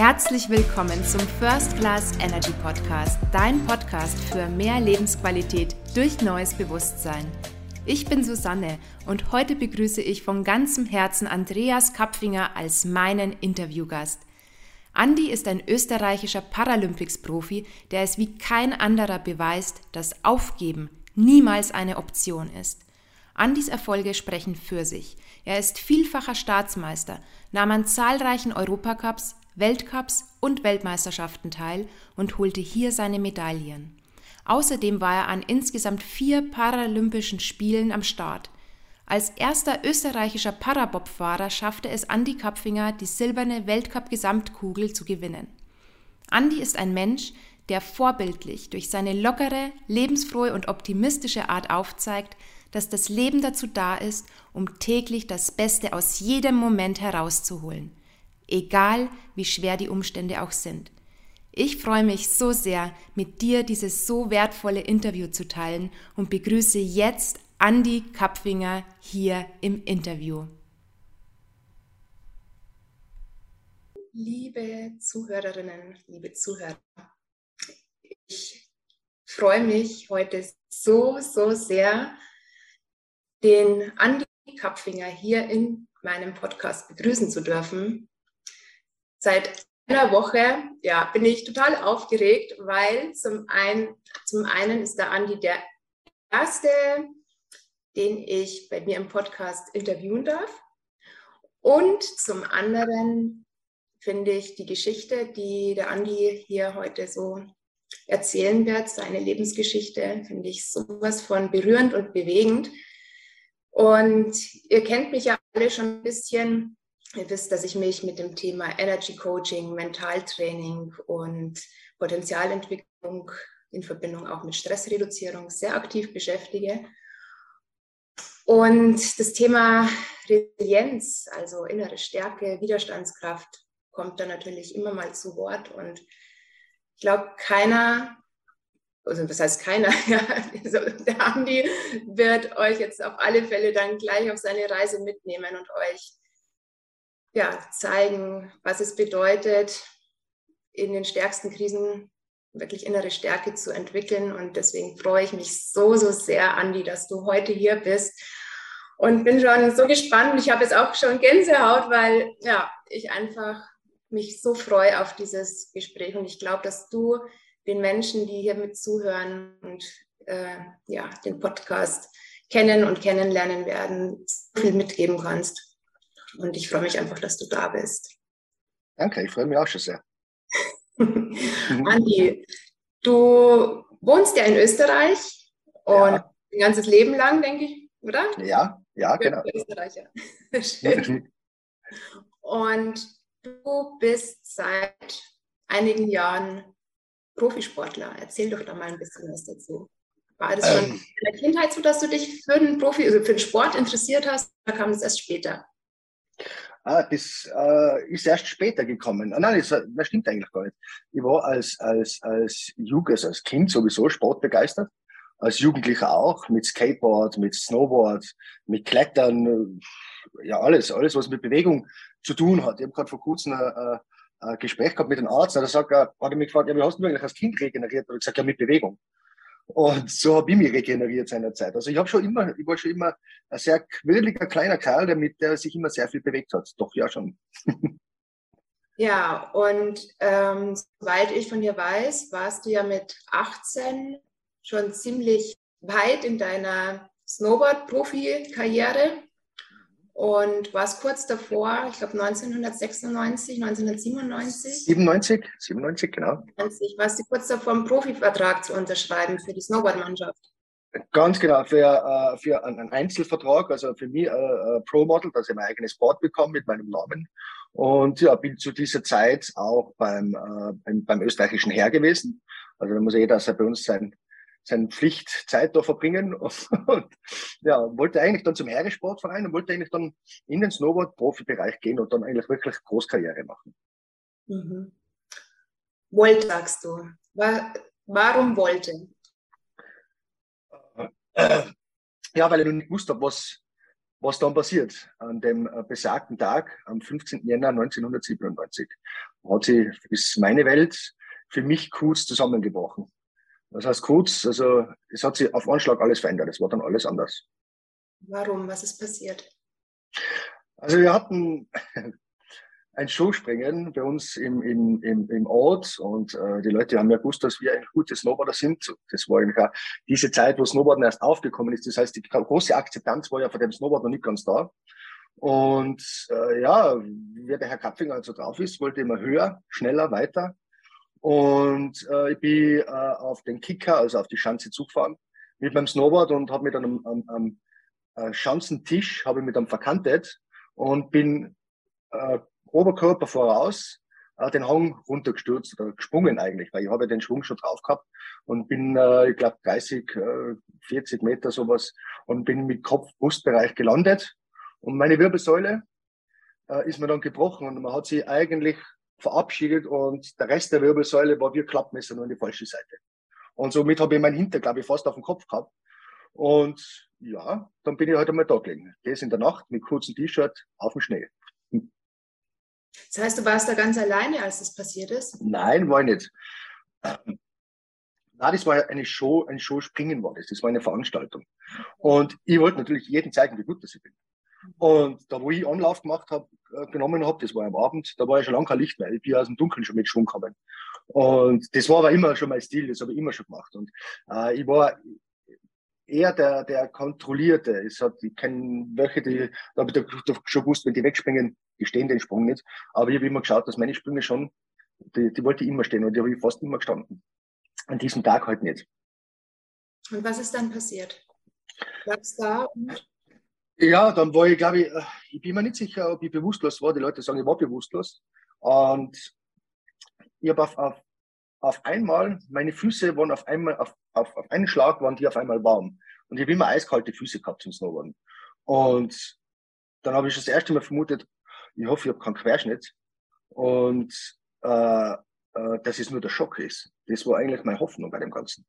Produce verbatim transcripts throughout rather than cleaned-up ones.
Herzlich willkommen zum First Class Energy Podcast, dein Podcast für mehr Lebensqualität durch neues Bewusstsein. Ich bin Susanne und heute begrüße ich von ganzem Herzen Andreas Kapfinger als meinen Interviewgast. Andi ist ein österreichischer Paralympics-Profi, der es wie kein anderer beweist, dass Aufgeben niemals eine Option ist. Andis Erfolge sprechen für sich. Er ist vielfacher Staatsmeister, nahm an zahlreichen Europacups, Weltcups und Weltmeisterschaften teil und holte hier seine Medaillen. Außerdem war er an insgesamt vier Paralympischen Spielen am Start. Als erster österreichischer Parabobfahrer schaffte es Andi Kapfinger, die silberne Weltcup-Gesamtkugel zu gewinnen. Andi ist ein Mensch, der vorbildlich durch seine lockere, lebensfrohe und optimistische Art aufzeigt, dass das Leben dazu da ist, um täglich das Beste aus jedem Moment herauszuholen. Egal, wie schwer die Umstände auch sind. Ich freue mich so sehr, mit dir dieses so wertvolle Interview zu teilen und begrüße jetzt Andi Kapfinger hier im Interview. Liebe Zuhörerinnen, liebe Zuhörer, ich freue mich heute so, so sehr, den Andi Kapfinger hier in meinem Podcast begrüßen zu dürfen. Seit einer Woche ja, bin ich total aufgeregt, weil zum einen, zum einen ist der Andi der Erste, den ich bei mir im Podcast interviewen darf. Und zum anderen finde ich die Geschichte, die der Andi hier heute so erzählen wird, seine Lebensgeschichte, finde ich sowas von berührend und bewegend. Und ihr kennt mich ja alle schon ein bisschen. Ihr wisst, dass ich mich mit dem Thema Energy Coaching, Mentaltraining und Potenzialentwicklung in Verbindung auch mit Stressreduzierung sehr aktiv beschäftige. Und das Thema Resilienz, also innere Stärke, Widerstandskraft, kommt da natürlich immer mal zu Wort. Und ich glaube, keiner, also was heißt keiner, ja, also der Andi wird euch jetzt auf alle Fälle dann gleich auf seine Reise mitnehmen und euch ja, zeigen, was es bedeutet, in den stärksten Krisen wirklich innere Stärke zu entwickeln. Und deswegen freue ich mich so, so sehr, Andi, dass du heute hier bist. Und bin schon so gespannt. Ich habe jetzt auch schon Gänsehaut, weil ja, ich einfach mich so freue auf dieses Gespräch. Und ich glaube, dass du den Menschen, die hier mit zuhören und äh, ja, den Podcast kennen und kennenlernen werden, so viel mitgeben kannst. Und ich freue mich einfach, dass du da bist. Danke, ich freue mich auch schon sehr. Andi, du wohnst ja in Österreich und ja. Ein ganzes Leben lang, denke ich, oder? Ja, ja, genau. Österreicher. Schön. Und du bist seit einigen Jahren Profisportler. Erzähl doch da mal ein bisschen was dazu. War das schon ähm, in der Kindheit so, dass du dich für den Profi, also für den Sport interessiert hast, oder kam das erst später? Ah, das äh, ist erst später gekommen. Ah, nein, das, das stimmt eigentlich gar nicht. Ich war als, als, als Jugend, als Kind sowieso sportbegeistert. Als Jugendlicher auch, mit Skateboard, mit Snowboard, mit Klettern, ja alles, alles, was mit Bewegung zu tun hat. Ich habe gerade vor kurzem ein, ein Gespräch gehabt mit einem Arzt, der sagt, hat er mich gefragt, ja, wie hast du eigentlich als Kind regeneriert? Und ich gesagt, ja, mit Bewegung. Und so habe ich mich regeneriert seinerzeit. Also ich habe schon immer, ich war schon immer ein sehr quirliger kleiner Kerl, der mit der sich immer sehr viel bewegt hat. Doch ja schon. Ja, und ähm, soweit ich von dir weiß, warst du ja mit achtzehn schon ziemlich weit in deiner Snowboard-Profi-Karriere und warst kurz davor, ich glaube neunzehnhundertsechsundneunzig, neunzehnhundertsiebenundneunzig. siebenundneunzig, siebenundneunzig, genau. Warst du kurz davor, einen Profivertrag zu unterschreiben für die Snowboard-Mannschaft? Ganz genau, für, für einen Einzelvertrag, also für mich ein Pro-Model, dass ich mein eigenes Board bekomme mit meinem Namen. Und ja, bin zu dieser Zeit auch beim, beim, beim österreichischen Heer gewesen. Also da muss jeder also bei uns sein, seine Pflichtzeit da verbringen. Und, und ja, wollte eigentlich dann zum Heeressportverein und wollte eigentlich dann in den Snowboard-Profibereich gehen und dann eigentlich wirklich Großkarriere machen. Mhm. Wollte, sagst du. War, warum wollte? Ja, weil ich noch nicht gewusst habe, was, was dann passiert an dem besagten Tag, am fünfzehnten Jänner neunzehnhundertsiebenundneunzig. hat sie, ist meine Welt für mich kurz zusammengebrochen. Das heißt kurz, also es hat sich auf einen Schlag alles verändert. Es war dann alles anders. Warum? Was ist passiert? Also wir hatten ein Showspringen bei uns im, im, im, im Ort und äh, die Leute haben ja gewusst, dass wir ein gutes Snowboarder sind. Das war eigentlich auch diese Zeit, wo Snowboarden erst aufgekommen ist. Das heißt, die große Akzeptanz war ja von dem Snowboard noch nicht ganz da. Und äh, ja, wer der Herr Kapfinger also drauf ist, wollte immer höher, schneller, weiter. Und äh, ich bin äh, auf den Kicker, also auf die Schanze zugefahren mit meinem Snowboard und habe mit einem am, am, am Schanzentisch habe ich mit einem verkantet und bin äh, Oberkörper voraus äh, den Hang runtergestürzt oder gesprungen eigentlich, weil ich habe ja den Schwung schon drauf gehabt und bin, äh, ich glaube, dreißig, äh, vierzig Meter sowas und bin mit Kopf-Brustbereich gelandet und meine Wirbelsäule äh, ist mir dann gebrochen und man hat sie eigentlich verabschiedet und der Rest der Wirbelsäule war wie ein Klappmesser nur an die falsche Seite. Und somit habe ich meinen Hinter, glaube ich, fast auf den Kopf gehabt. Und ja, dann bin ich halt einmal da gelegen. Das in der Nacht mit kurzem T-Shirt auf dem Schnee. Das heißt, du warst da ganz alleine, als das passiert ist? Nein, war ich nicht. Nein, das war eine Show, ein Show Springen war das. Das war eine Veranstaltung. Und ich wollte natürlich jedem zeigen, wie gut das ich bin. Und da, wo ich Anlauf gemacht habe, äh, genommen habe, das war am Abend, da war ja schon lange kein Licht mehr. Ich bin aus dem Dunkeln schon mit Schwung gekommen. Und das war aber immer schon mein Stil, das habe ich immer schon gemacht. Und äh, ich war eher der, der Kontrollierte. Es hat, ich kenne welche, die, da habe ich da schon gewusst, wenn die wegspringen, die stehen den Sprung nicht. Aber ich habe immer geschaut, dass meine Sprünge schon, die, die wollte ich immer stehen und die habe ich fast immer gestanden. An diesem Tag halt nicht. Und was ist dann passiert? Bleibst da und Ja, dann war ich, glaube ich, ich bin mir nicht sicher, ob ich bewusstlos war. Die Leute sagen, ich war bewusstlos. Und ich habe auf, auf, auf einmal, meine Füße waren auf einmal, auf, auf, auf einen Schlag waren die auf einmal warm. Und ich habe immer eiskalte Füße gehabt zum Snowboarden. Und dann habe ich das erste Mal vermutet, ich hoffe, ich habe keinen Querschnitt. Und äh, äh, dass es nur der Schock ist. Das war eigentlich meine Hoffnung bei dem Ganzen.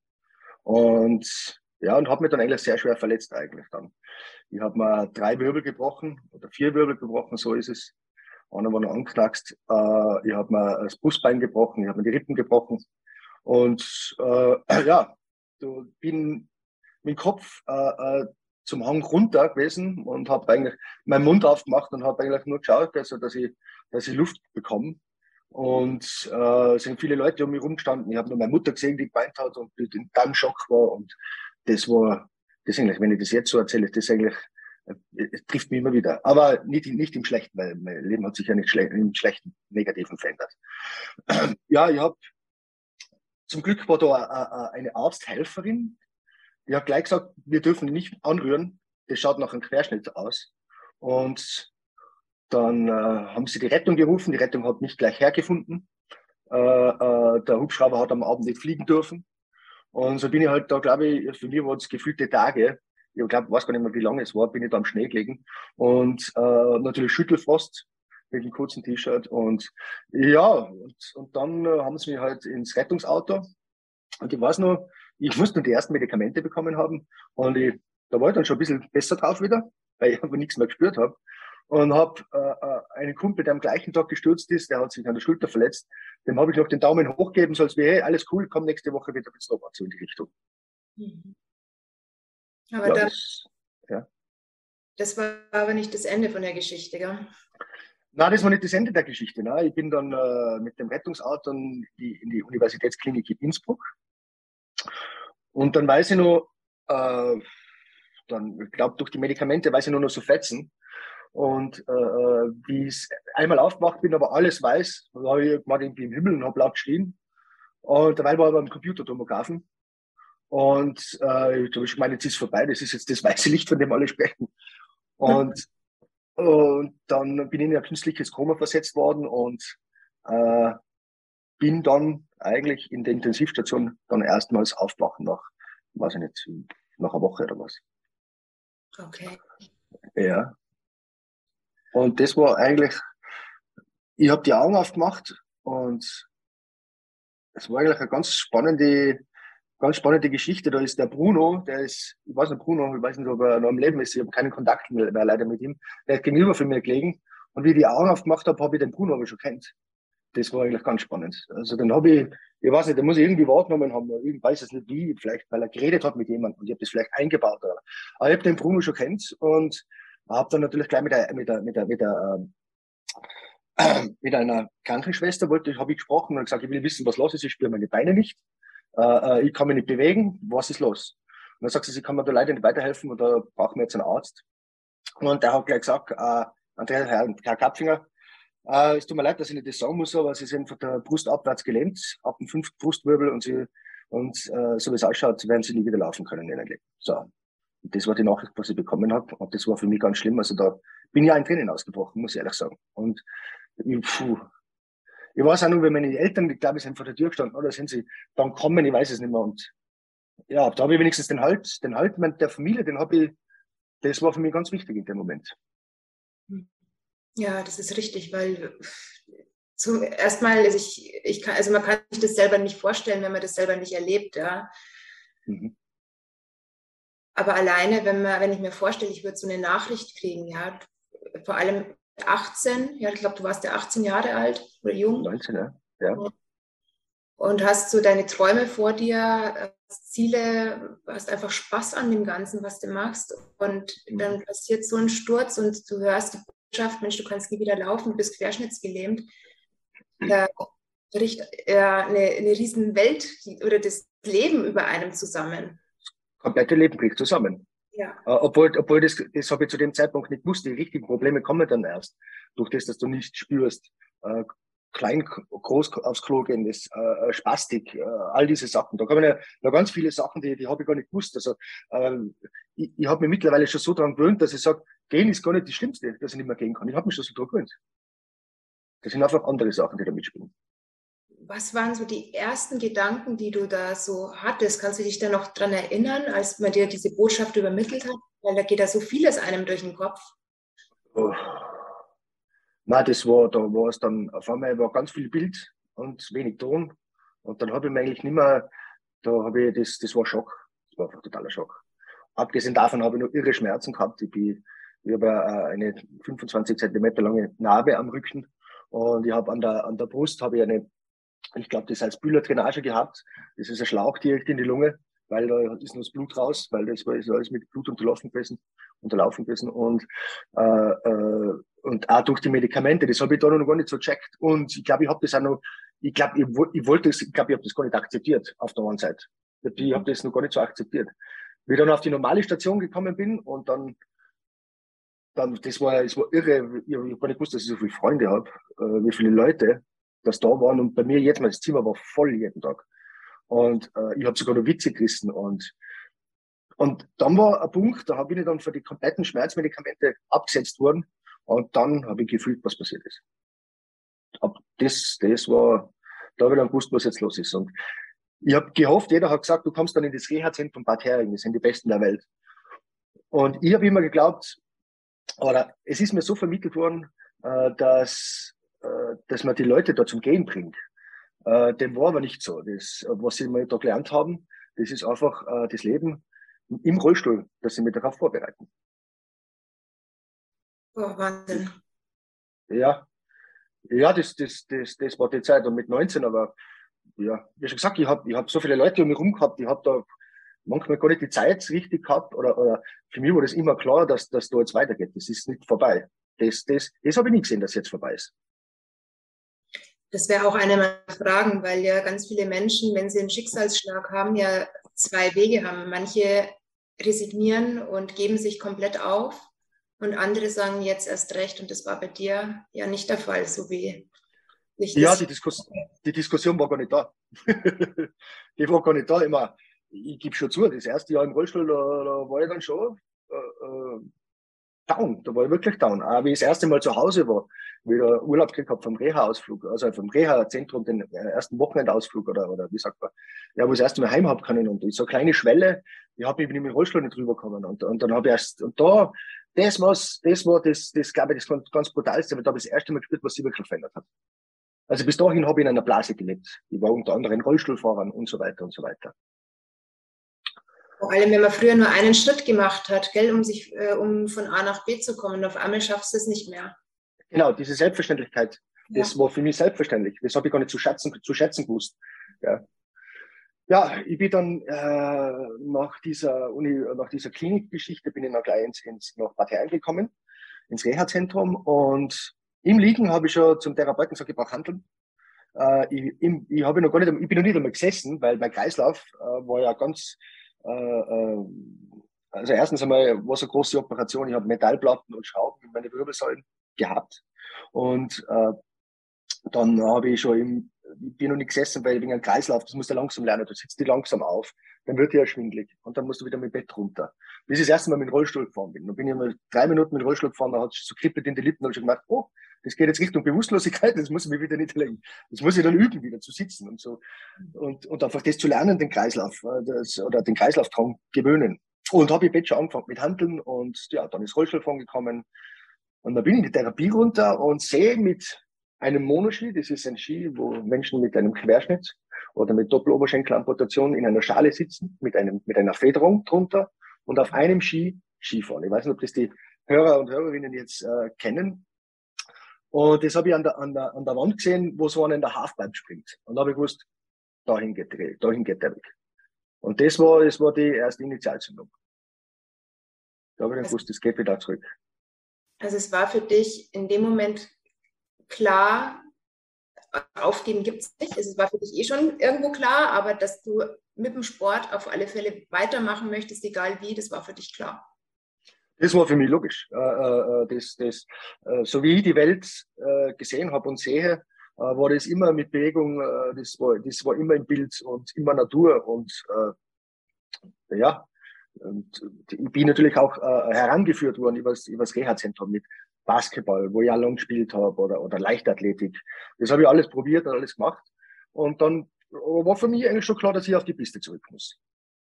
Und ja, und habe mich dann eigentlich sehr schwer verletzt eigentlich dann. Ich habe mir drei Wirbel gebrochen oder vier Wirbel gebrochen, so ist es. Einer war noch angeknackst. Äh, ich habe mir das Brustbein gebrochen, ich habe mir die Rippen gebrochen. Und äh, ja, so bin mit dem Kopf äh, äh, zum Hang runter gewesen und habe eigentlich meinen Mund aufgemacht und habe eigentlich nur geschaut, also, dass, ich, dass ich Luft bekomme. Und äh, es sind viele Leute um mich rumgestanden. Ich habe nur meine Mutter gesehen, die geweint hat und die in einem Schock war. Und das war, das eigentlich, wenn ich das jetzt so erzähle, das eigentlich, es trifft mich immer wieder. Aber nicht, nicht im Schlechten, weil mein Leben hat sich ja nicht schle im Schlechten, Negativen verändert. Ja, ich habe, zum Glück war da eine Arzthelferin, die hat gleich gesagt, wir dürfen ihn nicht anrühren. Das schaut nach einem Querschnitt aus. Und dann äh, haben sie die Rettung gerufen. Die Rettung hat nicht gleich hergefunden. Äh, äh, der Hubschrauber hat am Abend nicht fliegen dürfen. Und so bin ich halt da, glaube ich, für mich waren es gefühlte Tage. Ich glaube, weiß gar nicht mehr, wie lange es war, bin ich da am Schnee gelegen. Und äh, natürlich Schüttelfrost mit einem kurzen T-Shirt. Und ja, und, und dann äh, haben sie mich halt ins Rettungsauto. Und ich weiß noch, ich musste nur die ersten Medikamente bekommen haben. Und ich, da war ich dann schon ein bisschen besser drauf wieder, weil ich einfach nichts mehr gespürt habe. Und habe äh, einen Kumpel, der am gleichen Tag gestürzt ist, der hat sich an der Schulter verletzt, dem habe ich noch den Daumen hochgegeben, so als wäre, hey, alles cool, komm nächste Woche wieder mit Snowboard, so in die Richtung. Mhm. Aber ja, dann, das, ja. das war aber nicht das Ende von der Geschichte, gell? Nein, das war nicht das Ende der Geschichte. Ne? Ich bin dann äh, mit dem Rettungsauto in die, in die Universitätsklinik in Innsbruck. Und dann weiß ich noch, äh, dann, ich glaube, durch die Medikamente weiß ich nur noch so fetzen. Und äh, wie ich einmal aufgewacht bin, aber alles weiß, da habe ich mal irgendwie im Himmel und habe laut geschrien. Und dabei war ich beim Computertomographen. Und äh, da habe ich gemeint, jetzt ist vorbei, das ist jetzt das weiße Licht, von dem alle sprechen. Und, und dann bin ich in ein künstliches Koma versetzt worden und äh, bin dann eigentlich in der Intensivstation dann erstmals aufgewacht nach, weiß ich nicht, nach einer Woche oder was. Okay. Ja. Und das war eigentlich, ich habe die Augen aufgemacht und es war eigentlich eine ganz spannende, ganz spannende Geschichte. Da ist der Bruno, der ist, ich weiß nicht, Bruno, ich weiß nicht, ob er noch am Leben ist, ich habe keinen Kontakt mehr, mehr leider mit ihm, der ist gegenüber von mir gelegen. Und wie ich die Augen aufgemacht habe, habe ich den Bruno aber schon kennt. das war eigentlich ganz spannend. Also dann habe ich, ich weiß nicht, da muss ich irgendwie wahrgenommen haben, ich weiß es nicht wie, vielleicht weil er geredet hat mit jemandem und ich habe das vielleicht eingebaut. Oder. Aber ich habe den Bruno schon kennt und habe dann natürlich gleich mit der, mit der, mit der, mit der, äh, mit einer Krankenschwester wollte, habe ich gesprochen und gesagt, ich will wissen, was los ist, ich spüre meine Beine nicht, äh, ich kann mich nicht bewegen, was ist los? Und dann sagt sie, sie kann mir da leider nicht weiterhelfen und da brauchen wir jetzt einen Arzt. Und der hat gleich gesagt, äh, Andrea, Herr, Herr Kapfinger, Äh, es tut mir leid, dass ich nicht das sagen muss, aber sie sind von der Brust abwärts gelähmt, ab dem fünften Brustwirbel und sie, und äh, so wie es ausschaut, werden sie nie wieder laufen können in ihrem Leben. So. Und das war die Nachricht, was ich bekommen habe. Und das war für mich ganz schlimm. Also da bin ich auch in Tränen ausgebrochen, muss ich ehrlich sagen. Und ich, puh, ich weiß auch nur, wenn meine Eltern, glaube ich, sind vor der Tür gestanden, oder sind sie dann kommen, ich weiß es nicht mehr. Und ja, da habe ich wenigstens den Halt, den Halt der Familie, den habe ich, das war für mich ganz wichtig in dem Moment. Ja, das ist richtig, weil zum erstmal, also ich, ich kann, also man kann sich das selber nicht vorstellen, wenn man das selber nicht erlebt, ja. Mhm. Aber alleine, wenn man, wenn ich mir vorstelle, ich würde so eine Nachricht kriegen, ja, vor allem achtzehn, ja, ich glaube, du warst ja achtzehn Jahre alt oder jung. neunzehn, ja. ja. Und hast so deine Träume vor dir, Ziele, hast einfach Spaß an dem Ganzen, was du machst. Und mhm. dann passiert so ein Sturz und du hörst die Mensch, du kannst nie wieder laufen, du bist querschnittsgelähmt. Da bricht äh, eine, eine riesen Welt oder das Leben über einem zusammen. Das komplette Leben bricht zusammen. Ja. Äh, obwohl, obwohl das, das habe ich zu dem Zeitpunkt nicht gewusst. Die richtigen Probleme kommen dann erst. Durch das, dass du nicht spürst. Äh, klein, groß aufs Klo gehen, das, äh, Spastik, äh, all diese Sachen. Da kommen ja noch ganz viele Sachen, die, die habe ich gar nicht gewusst. Also, ähm, ich, ich habe mich mittlerweile schon so daran gewöhnt, dass ich sage, gehen ist gar nicht das Schlimmste, dass ich nicht mehr gehen kann. Ich habe mich schon so daran gewöhnt. Das sind einfach andere Sachen, die da mitspielen. Was waren so die ersten Gedanken, die du da so hattest? Kannst du dich da noch dran erinnern, als man dir diese Botschaft übermittelt hat? Weil da geht da so vieles einem durch den Kopf. Oh. Nein, das war, da war es dann, auf einmal war ganz viel Bild und wenig Ton. Und dann habe ich mir eigentlich nicht mehr, da habe ich, das, das war Schock. Das war einfach totaler Schock. Abgesehen davon habe ich noch irre Schmerzen gehabt. Ich, bin, ich habe eine fünfundzwanzig Zentimeter lange Narbe am Rücken und ich habe an der, an der Brust habe ich eine, ich glaube, das heißt Bühler-Drainage gehabt. Das ist ein Schlauch direkt in die Lunge, weil da ist nur das Blut raus, weil das war ist alles mit Blut unterlaufen gewesen, unterlaufen gewesen und, äh, äh, und auch durch die Medikamente. Das habe ich da noch gar nicht so gecheckt. Und ich glaube, ich habe das auch noch, ich glaube, ich, ich wollte das, ich glaube, ich habe das gar nicht akzeptiert auf der einen Seite. Ich habe das noch gar nicht so akzeptiert. Wie ich dann auf die normale Station gekommen bin und dann, dann das war, das war irre. Ich habe gar nicht gewusst, dass ich so viele Freunde habe, äh, wie viele Leute das da waren. Und bei mir jetzt, mein Zimmer war voll jeden Tag. Und äh, ich habe sogar noch Witze gerissen. Und, und dann war ein Punkt, da habe ich dann für die kompletten Schmerzmedikamente abgesetzt worden. Und dann habe ich gefühlt, was passiert ist. Ab das, das war, da habe ich dann gewusst, was jetzt los ist. Und ich habe gehofft, jeder hat gesagt, du kommst dann in das Reha-Zentrum Bad Hering, das sind die Besten der Welt. Und ich habe immer geglaubt, oder es ist mir so vermittelt worden, äh, dass, äh, dass man die Leute da zum Gehen bringt. Äh, dem war aber nicht so. Das, was sie mir da gelernt haben, das ist einfach äh, das Leben im Rollstuhl, dass sie mich darauf vorbereiten. Oh, Wahnsinn. Ja, ja, das, das, das, das war die Zeit. Und mit neunzehn, aber ja, wie schon gesagt, ich habe ich hab so viele Leute um mich herum gehabt, ich habe da manchmal gar nicht die Zeit richtig gehabt. Oder, oder für mich war das immer klar, dass das da jetzt weitergeht. Das ist nicht vorbei. Das, das, das habe ich nie gesehen, dass jetzt vorbei ist. Das wäre auch eine meiner Fragen, weil ja ganz viele Menschen, wenn sie einen Schicksalsschlag haben, ja zwei Wege haben. Manche resignieren und geben sich komplett auf und andere sagen jetzt erst recht. Und das war bei dir ja nicht der Fall, so wie ich Ja, das... die, Diskus die Diskussion war gar nicht da. Die war gar nicht da. Immer, ich gebe schon zu, das erste Jahr im Rollstuhl, da, da war ich dann schon äh, äh, down. Da war ich wirklich down. Auch wie ich das erste Mal zu Hause war, wieder Urlaub gekriegt habe vom Reha-Ausflug, also vom Reha-Zentrum, den ersten Wochenendausflug oder, oder wie sagt man, ja, wo ich das erste Mal heim habe können. Und so eine kleine Schwelle, ich habe mich mit dem Rollstuhl nicht rübergekommen. Und, und dann habe ich erst, und da, das war's, das war das, das glaube ich, das ganz, ganz brutalste, weil da habe ich das erste Mal gespürt, was sich wirklich verändert hat. Also bis dahin habe ich in einer Blase gelebt. Ich war unter anderem Rollstuhlfahrern und so weiter und so weiter. Vor allem, wenn man früher nur einen Schritt gemacht hat, gell, um sich, äh, um von A nach B zu kommen, und auf einmal schaffst du es nicht mehr. Genau, diese Selbstverständlichkeit Das war für mich selbstverständlich. Das habe ich gar nicht zu schätzen, zu schätzen gewusst. Ja. Ja, ich bin dann äh, nach dieser Uni, nach dieser Klinikgeschichte bin ich dann gleich ins, ins nach Bad Herren gekommen, ins Reha-Zentrum, und im Liegen habe ich schon zum Therapeuten gesagt, ich brauche Hanteln. Äh, ich ich, ich, habe noch gar nicht, ich bin noch nicht einmal gesessen, weil mein Kreislauf äh, war ja ganz, äh, äh, also erstens einmal war es eine große Operation, ich habe Metallplatten und Schrauben in meine Wirbelsäulen gehabt, und äh, dann habe ich schon im, ich bin noch nicht gesessen, weil wegen einem Kreislauf, das musst du langsam lernen, du sitzt die langsam auf, dann wird dir ja schwindelig und dann musst du wieder mit dem Bett runter. Bis ich das erste Mal mit dem Rollstuhl gefahren bin. Dann bin ich mal drei Minuten mit dem Rollstuhl gefahren, da hat es so kribbelt in die Lippen, da habe ich schon gedacht, oh, das geht jetzt Richtung Bewusstlosigkeit, das muss ich mir wieder nicht legen. Das muss ich dann üben, wieder zu sitzen und so. Und, und einfach das zu lernen, den Kreislauf, das, oder den Kreislauf dran gewöhnen. Und habe ich Bett schon angefangen mit Handeln, und ja, dann ist Rollstuhlfahren gekommen. Und dann bin ich in die Therapie runter und sehe mit einem Monoski, das ist ein Ski, wo Menschen mit einem Querschnitt oder mit Doppeloberschenkelamputation in einer Schale sitzen, mit einem, mit einer Federung drunter, und auf einem Ski Skifahren. Ich weiß nicht, ob das die Hörer und Hörerinnen jetzt äh, kennen. Und das habe ich an der, an, der, an der Wand gesehen, wo so einer in der Halfpipe springt. Und da habe ich gewusst, dahin geht, der, dahin geht der Weg. Und das war, das war die erste Initialzündung. Da habe ich dann gewusst, das geht wieder zurück. Also es war für dich in dem Moment klar, aufgeben gibt es nicht. Es war für dich eh schon irgendwo klar, aber dass du mit dem Sport auf alle Fälle weitermachen möchtest, egal wie, das war für dich klar. Das war für mich logisch. Äh, äh, das, das, äh, so wie ich die Welt äh, gesehen habe und sehe, äh, war das immer mit Bewegung, äh, das, war, das war immer im Bild und immer Natur. Und äh, ja, und ich bin natürlich auch äh, herangeführt worden über das, über das Reha-Zentrum mit Basketball, wo ich auch lang gespielt habe, oder, oder Leichtathletik. Das habe ich alles probiert und alles gemacht. Und dann war für mich eigentlich schon klar, dass ich auf die Piste zurück muss.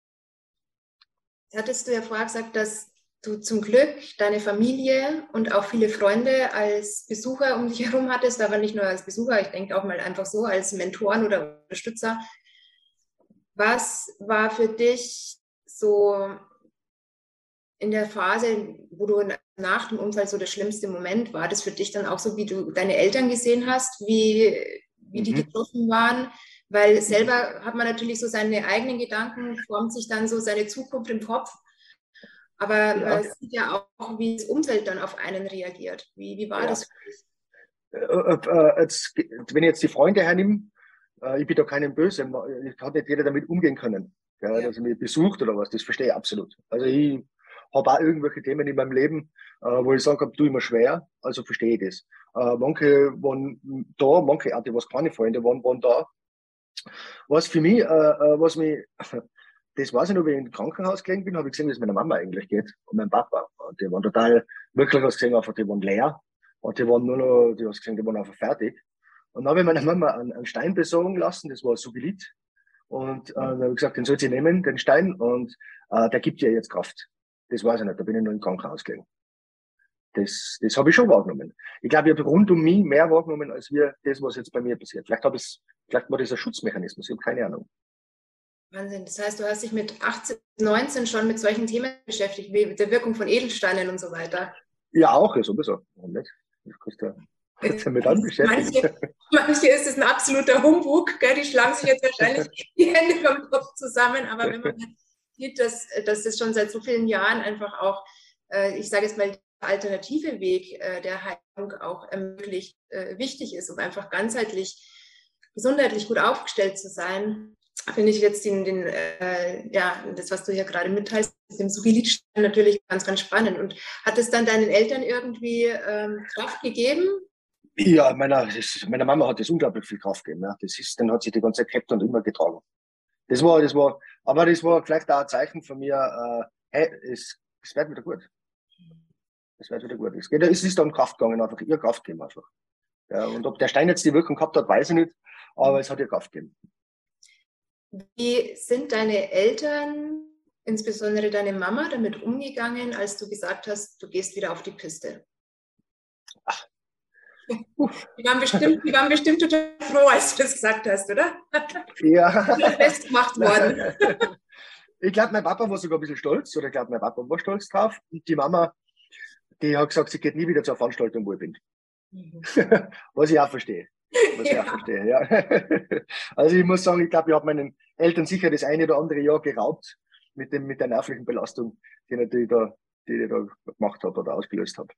Hattest du ja vorher gesagt, dass du zum Glück deine Familie und auch viele Freunde als Besucher um dich herum hattest, aber nicht nur als Besucher, ich denke auch mal einfach so als Mentoren oder Unterstützer. Was war für dich so in der Phase, wo du nach dem Unfall so der schlimmste Moment war, das für dich dann auch so, wie du deine Eltern gesehen hast, wie, wie die mhm. getroffen waren? Weil selber hat man natürlich so seine eigenen Gedanken, formt sich dann so seine Zukunft im Kopf. Aber ja. man sieht ja auch, wie das Umfeld dann auf einen reagiert. Wie, wie war ja. das für dich? Äh, äh, jetzt, wenn ich jetzt die Freunde hernehme, äh, ich bin da keinem böse. Ich kann nicht jeder damit umgehen können, ja, ja. dass er mich besucht oder was. Das verstehe ich absolut. Also ich habe auch irgendwelche Themen in meinem Leben, äh, wo ich sage, tu immer schwer, also verstehe ich das. Äh, manche waren da, manche auch, die was keine Freunde waren, waren da. Was für mich, äh, was mich, das weiß ich noch, wie ich im Krankenhaus gelegen bin, habe ich gesehen, wie es meiner Mama eigentlich geht und meinem Papa. Und die waren total, wirklich was gesehen, einfach, die waren leer. Und die waren nur noch, die hast gesehen, die waren einfach fertig. Und dann habe ich meiner Mama einen, einen Stein besorgen lassen, das war ein Sugilit. Und äh, dann habe ich gesagt, den soll sie nehmen, den Stein, und äh, der gibt ihr jetzt Kraft. Das weiß ich nicht, da bin ich noch im Krankenhaus gelegen. Das, das habe ich schon wahrgenommen. Ich glaube, ich habe rund um mich mehr wahrgenommen, als wir das, was jetzt bei mir passiert. Vielleicht habe ich, vielleicht war das ein Schutzmechanismus, ich habe keine Ahnung. Wahnsinn. Das heißt, du hast dich mit achtzehn, neunzehn schon mit solchen Themen beschäftigt, wie mit der Wirkung von Edelsteinen und so weiter. Ja, auch, ja, sowieso. Warum nicht? Das kannst du ja damit an beschäftigen. Manche, manche ist es ein absoluter Humbug, gell? Die schlagen sich jetzt wahrscheinlich die Hände vom Kopf zusammen, aber wenn man sieht, dass, dass das schon seit so vielen Jahren einfach auch, äh, ich sage jetzt mal, alternative Weg äh, der Heilung auch ermöglicht, äh, wichtig ist, um einfach ganzheitlich, gesundheitlich gut aufgestellt zu sein, finde ich jetzt den, den äh, ja, das, was du hier gerade mitteilst, mit dem Sugilit-Stein natürlich ganz, ganz spannend. Und hat es dann deinen Eltern irgendwie ähm, Kraft gegeben? Ja, meiner, das, meiner Mama hat das unglaublich viel Kraft gegeben. Ja. Das ist, dann hat sie die ganze Zeit gehabt und immer getragen. Das war, das war, aber das war vielleicht auch ein Zeichen von mir, äh, hey, es, es wird wieder gut. Es wird wieder gut. Es, geht, es ist dann Kraft gegangen, einfach ihr Kraft gegeben einfach. Ja, und ob der Stein jetzt die Wirkung gehabt hat, weiß ich nicht, aber es hat ihr Kraft gegeben. Wie sind deine Eltern, insbesondere deine Mama, damit umgegangen, als du gesagt hast, du gehst wieder auf die Piste? Ach. Die waren bestimmt, die waren bestimmt total froh, als du das gesagt hast, oder? Ja. Festgemacht worden. Ich glaube, mein Papa war sogar ein bisschen stolz, oder ich glaube, mein Papa war stolz drauf. Und die Mama, die hat gesagt, sie geht nie wieder zur Veranstaltung, wo ich bin. Mhm. Was ich auch verstehe. Was ich Ja. auch verstehe, ja. Also ich muss sagen, ich glaube, ich habe meinen Eltern sicher das eine oder andere Jahr geraubt mit dem, mit der nervlichen Belastung, die ich, die ich da, die ich da gemacht habe oder ausgelöst habe.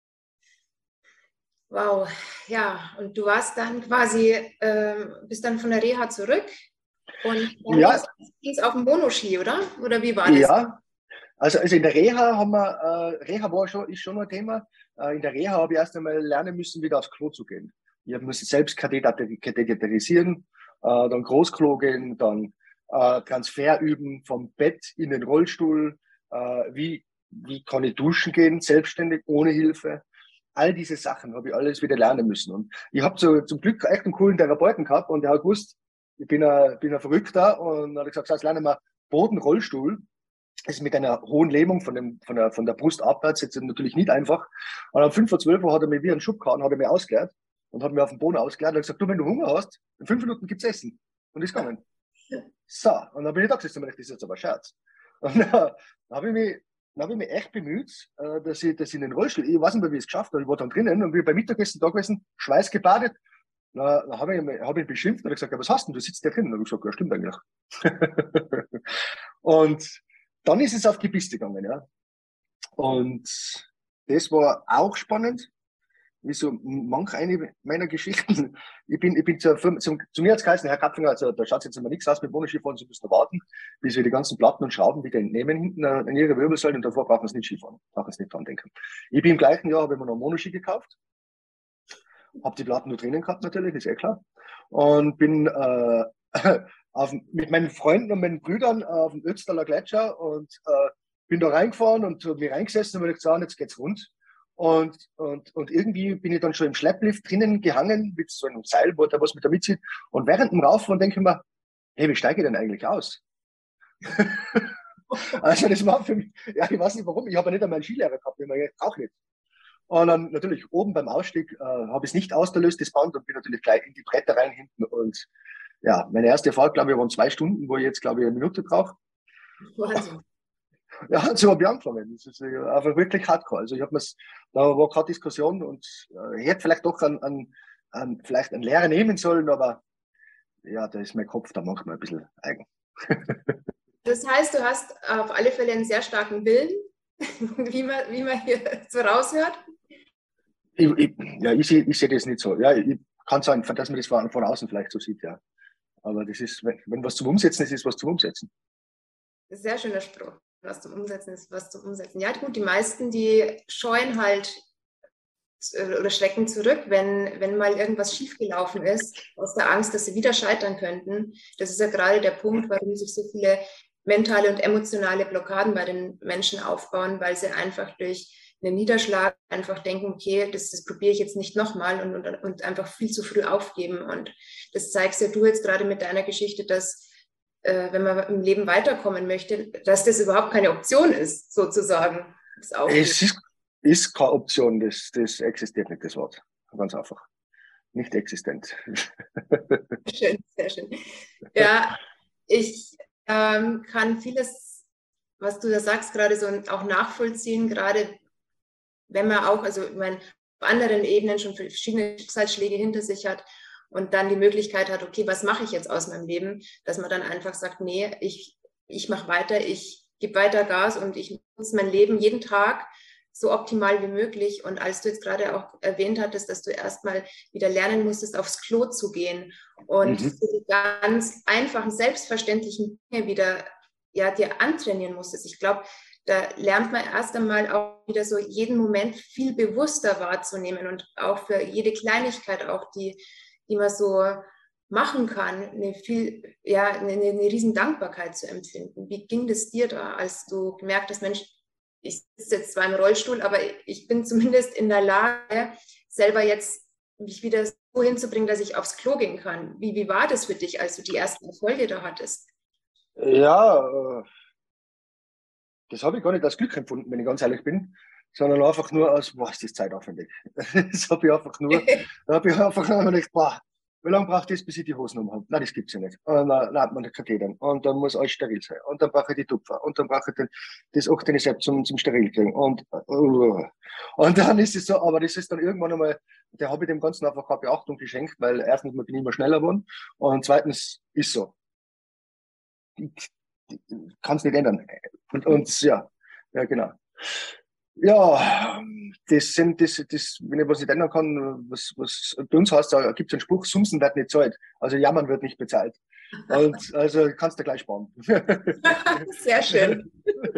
Wow, ja, und du warst dann quasi, ähm, bist dann von der Reha zurück und dann ging Ja, es auf den Monoski, oder? Oder wie war das? ja. Also, also in der Reha haben wir, äh, Reha war schon, ist schon ein Thema. Äh, in der Reha habe ich erst einmal lernen müssen, wieder aufs Klo zu gehen. Ich musste selbst katheterisieren, äh, dann Großklo gehen, dann äh, Transfer üben vom Bett in den Rollstuhl. Äh, wie, wie kann ich duschen gehen, selbstständig, ohne Hilfe? All diese Sachen habe ich alles wieder lernen müssen. Und ich habe so, zum Glück echt einen coolen Therapeuten gehabt und der hat gewusst, ich bin ein, bin ein Verrückter und hat gesagt, jetzt lernen wir Bodenrollstuhl. Das ist mit einer hohen Lähmung von, dem, von, der, von der Brust abwärts jetzt natürlich nicht einfach. Und um fünf vor zwölf Uhr hat er mir wie einen Schub gehauen, hat er mir ausgeleert und hat mir auf den Boden ausgeleert und hat gesagt, du, wenn du Hunger hast, in fünf Minuten gibt's Essen. Und ist gegangen. So, und dann bin ich da gesessen und hab mir gedacht, das ist jetzt aber ein Scherz. Und dann, dann habe ich mich dann habe ich mich echt bemüht, äh, dass ich, dass ich in den Rollstuhl, ich weiß nicht mehr, wie ich es geschafft habe, ich war dann drinnen und bin beim Mittagessen da gewesen, schweißgebadet. Na, dann habe ich, hab ich ihn beschimpft und gesagt, ja, was hast du denn? Du sitzt ja drin. Und dann habe ich gesagt, ja, stimmt eigentlich. Und dann ist es auf die Piste gegangen, ja. Und das war auch spannend, wie so manch eine meiner Geschichten. Ich bin, ich bin zur Firma, zum, zu mir als geheißen, Herr Kapfinger, also da schaut jetzt immer nichts aus mit Monoskifahren, Sie müssen warten, bis wir die ganzen Platten und Schrauben wieder entnehmen hinten an Ihre Wirbelsäule und davor brauchen wir es nicht Skifahren, brauchen wir es nicht dran denken. Ich bin im gleichen Jahr, habe ich mir noch einen Monoski gekauft, habe die Platten nur drinnen gehabt natürlich, ist eh klar, und bin äh, auf, mit meinen Freunden und meinen Brüdern auf dem Ötztaler Gletscher und äh, bin da reingefahren und habe mich reingesessen und mir gedacht, so, jetzt geht's rund. Und, und, und irgendwie bin ich dann schon im Schlepplift drinnen gehangen, mit so einem Seil, wo der was mit da mitzieht. Und während dem Rauffahren denke ich mir, hey, wie steige ich denn eigentlich aus? Also das war für mich, ja, ich weiß nicht warum, ich habe ja nicht einmal einen Skilehrer gehabt, ich meine, auch nicht. Und dann natürlich oben beim Ausstieg äh, habe ich es nicht ausgelöst, das Band, und bin natürlich gleich in die Bretter rein hinten. Und ja, meine erste Fahrt, glaube ich, waren zwei Stunden, wo ich jetzt, glaube ich, eine Minute brauche. Wahnsinn. Ja, so habe ich angefangen. Das ist einfach wirklich hardcore. Also ich habe mir, da war keine Diskussion und äh, ich hätte vielleicht doch an, an, an vielleicht einen Lehrer nehmen sollen, aber ja, da ist mein Kopf da manchmal ein bisschen eigen. Das heißt, du hast auf alle Fälle einen sehr starken Willen, wie man, wie man hier so raushört. Ich, ich, ja, ich sehe ich seh das nicht so. Ja, ich kann sagen, dass man das von, von außen vielleicht so sieht, ja. Aber das ist, wenn, wenn was zum Umsetzen ist, ist was zum Umsetzen. Sehr schöner Spruch. Was zum Umsetzen ist, was zum Umsetzen. Ja, gut, die meisten, die scheuen halt oder schrecken zurück, wenn, wenn mal irgendwas schiefgelaufen ist, aus der Angst, dass sie wieder scheitern könnten. Das ist ja gerade der Punkt, warum sich so viele mentale und emotionale Blockaden bei den Menschen aufbauen, weil sie einfach durch einen Niederschlag einfach denken, okay, das, das probiere ich jetzt nicht nochmal und, und, und einfach viel zu früh aufgeben. Und das zeigst ja du jetzt gerade mit deiner Geschichte, dass äh, wenn man im Leben weiterkommen möchte, dass das überhaupt keine Option ist, sozusagen. Das Es ist, ist keine Option, das, das existiert nicht, das Wort. Ganz einfach. Nicht existent. Schön, sehr schön. Ja, ich ähm, kann vieles, was du da sagst, gerade so auch nachvollziehen, gerade wenn man auch, also ich meine, auf anderen Ebenen schon verschiedene Schicksalsschläge hinter sich hat und dann die Möglichkeit hat, okay, was mache ich jetzt aus meinem Leben, dass man dann einfach sagt, nee, ich, ich mache weiter, ich gebe weiter Gas und ich nutze mein Leben jeden Tag so optimal wie möglich. Und als du jetzt gerade auch erwähnt hattest, dass du erstmal wieder lernen musstest, aufs Klo zu gehen und Mhm. die ganz einfachen, selbstverständlichen Dinge wieder ja, dir antrainieren musstest. Ich glaube, da lernt man erst einmal auch wieder so jeden Moment viel bewusster wahrzunehmen und auch für jede Kleinigkeit auch, die, die man so machen kann, eine viel, ja, eine, eine riesen Dankbarkeit zu empfinden. Wie ging das dir da, als du gemerkt hast, Mensch, ich sitze jetzt zwar im Rollstuhl, aber ich bin zumindest in der Lage, selber jetzt mich wieder so hinzubringen, dass ich aufs Klo gehen kann. Wie, wie war das für dich, als du die ersten Erfolge da hattest? Ja, das habe ich gar nicht als Glück empfunden, wenn ich ganz ehrlich bin, sondern einfach nur als, boah, ist das zeitaufwendig. Das habe ich einfach nur, da habe ich einfach nur gedacht, boah, wie lange braucht das, bis ich die Hosen um habe? Nein, das gibt's ja nicht. Und dann hat man Kathetern. Und dann muss alles steril sein. Und dann brauche ich die Tupfer. Und dann brauche ich den, das Octanisept zum, zum steril kriegen. Und, uh. und dann ist es so, aber das ist dann irgendwann einmal, der habe ich dem Ganzen einfach keine Beachtung geschenkt, weil erstens bin ich immer schneller geworden und zweitens ist so. Ich, ich kann es nicht ändern. Und, und ja, ja, genau. Ja, das sind, das, das, wenn ich was nicht ändern kann, was, was bei uns heißt, da gibt es einen Spruch, Sumsen wird nicht zahlt. Also jammern wird nicht bezahlt. Und also kannst du gleich sparen. Sehr schön.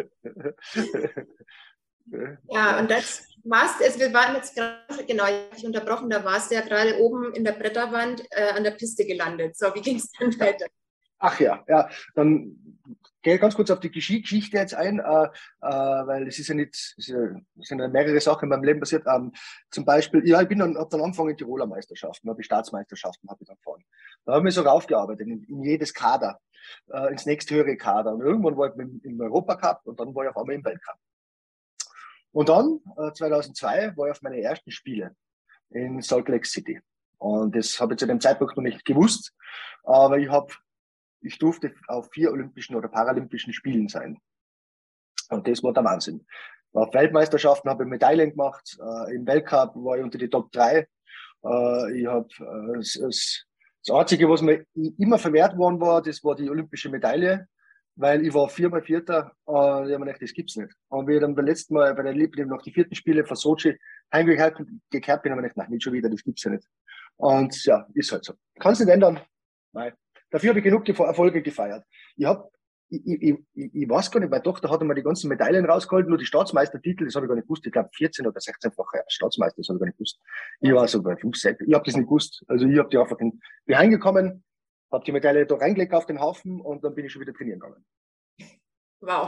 Ja, und das warst also wir waren jetzt gerade, genau, ich habe dich unterbrochen, da warst du ja gerade oben in der Bretterwand äh, an der Piste gelandet. So, wie ging es dann weiter? Ach ja, ja, dann gehe ich ganz kurz auf die Geschichte jetzt ein, äh, äh, weil es ist ja nicht, es sind ja mehrere Sachen in meinem Leben passiert. Ähm, zum Beispiel, ja, ich bin dann, habe dann angefangen in Tiroler Meisterschaften, habe ich Staatsmeisterschaften, habe ich dann gefahren. Da habe ich mich so raufgearbeitet, in, in jedes Kader, äh, ins nächsthöhere Kader. Und irgendwann war ich im, im Europacup und dann war ich auf einmal im Weltcup. Und dann, äh, zweitausendzwei, war ich auf meine ersten Spiele in Salt Lake City. Und das habe ich zu dem Zeitpunkt noch nicht gewusst, aber ich habe Ich durfte auf vier Olympischen oder Paralympischen Spielen sein. Und das war der Wahnsinn. Auf Weltmeisterschaften habe ich Medaillen gemacht. Äh, Im Weltcup war ich unter die Top drei. Äh, ich habe äh, das, das Einzige, was mir immer verwehrt worden war, das war die olympische Medaille, weil ich war viermal Vierter. Äh, ich habe mir gedacht, das gibt's nicht. Und wie ich dann beim letzten Mal bei der Liebe noch die vierten Spiele von Sochi heimgekehrt bin, habe ich mir gedacht, nein, nicht schon wieder, das gibt's ja nicht. Und ja, ist halt so. Kannst nicht ändern. Nein. Dafür habe ich genug Erfolge gefeiert. Ich habe, ich, ich, ich, ich weiß gar nicht, meine Tochter hat einmal die ganzen Medaillen rausgeholt, nur die Staatsmeistertitel, das habe ich gar nicht gewusst. Ich glaube vierzehn oder sechzehn-fache Staatsmeister, das habe ich gar nicht gewusst. Ich war so bei fünf, sechs, ich habe das nicht gewusst. Also ich habe die einfach in, bin heimgekommen, habe die Medaille da reingelegt auf den Haufen und dann bin ich schon wieder trainieren gegangen. Wow.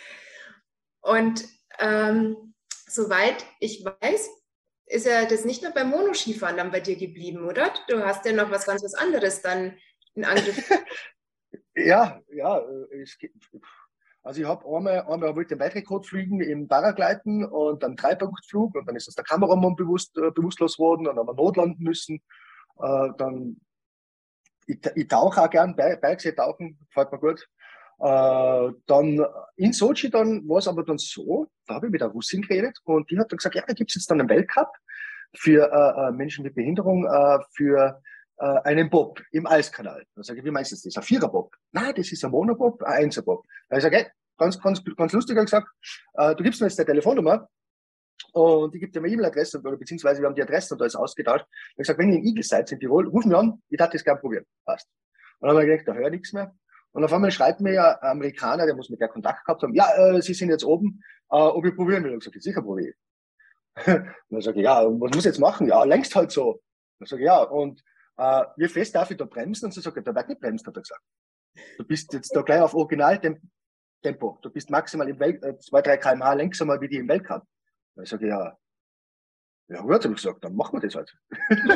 Und ähm, soweit ich weiß, ist ja das nicht nur beim Monoskifahren dann bei dir geblieben, oder? Du hast ja noch was ganz was anderes dann in Angriff. ja, ja. Es gibt, also ich habe einmal, einmal wollte ich den Weltrekord fliegen im Paragleiten und dann Dreipunktflug und dann ist uns der Kameramann bewusst, äh, bewusstlos worden, dann haben wir notlanden müssen. Äh, dann, ich, ich tauche auch gern, Bergsee tauchen, gefällt mir gut. Äh, dann in Sochi dann war es aber dann so, da habe ich mit der Russin geredet und die hat dann gesagt, ja, da gibt es jetzt dann einen Weltcup für äh, Menschen mit Behinderung, äh, für äh, einen Bob im Eiskanal. Da sage ich, wie meinst du das? Das ist ein Vierer-Bob. Nein, das ist ein Monobob, ein Einser-Bob. Da ich sage, hey, ganz, ganz, ganz lustig gesagt, äh, du gibst mir jetzt deine Telefonnummer und ich gebe dir meine E-Mail-Adresse, oder beziehungsweise wir haben die Adresse und alles ausgetauscht. Ich habe gesagt, wenn ihr in Igel seid, in Tirol, ruf mich an, ich darf das gerne probieren. Passt. Und dann habe ich gedacht, da höre ich nichts mehr. Und auf einmal schreibt mir ja ein Amerikaner, der muss mit der Kontakt gehabt haben, ja, äh, Sie sind jetzt oben, äh, ob ich probieren will. Und ich sage, sicher probiere ich. Und dann sage ich, ja, was muss ich jetzt machen? Ja, längst halt so. Dann sage ich, ja, und äh, wie fest darf ich da bremsen? Und sie sagt, da wird nicht bremst, hat er gesagt. Du bist jetzt da gleich auf Originaltempo. Du bist maximal im Welt, äh, zwei, drei Kilometer pro Stunde langsamer wie die im Weltcup. Dann sage ich, ja, ja gut, habe ich gesagt, dann machen wir das halt.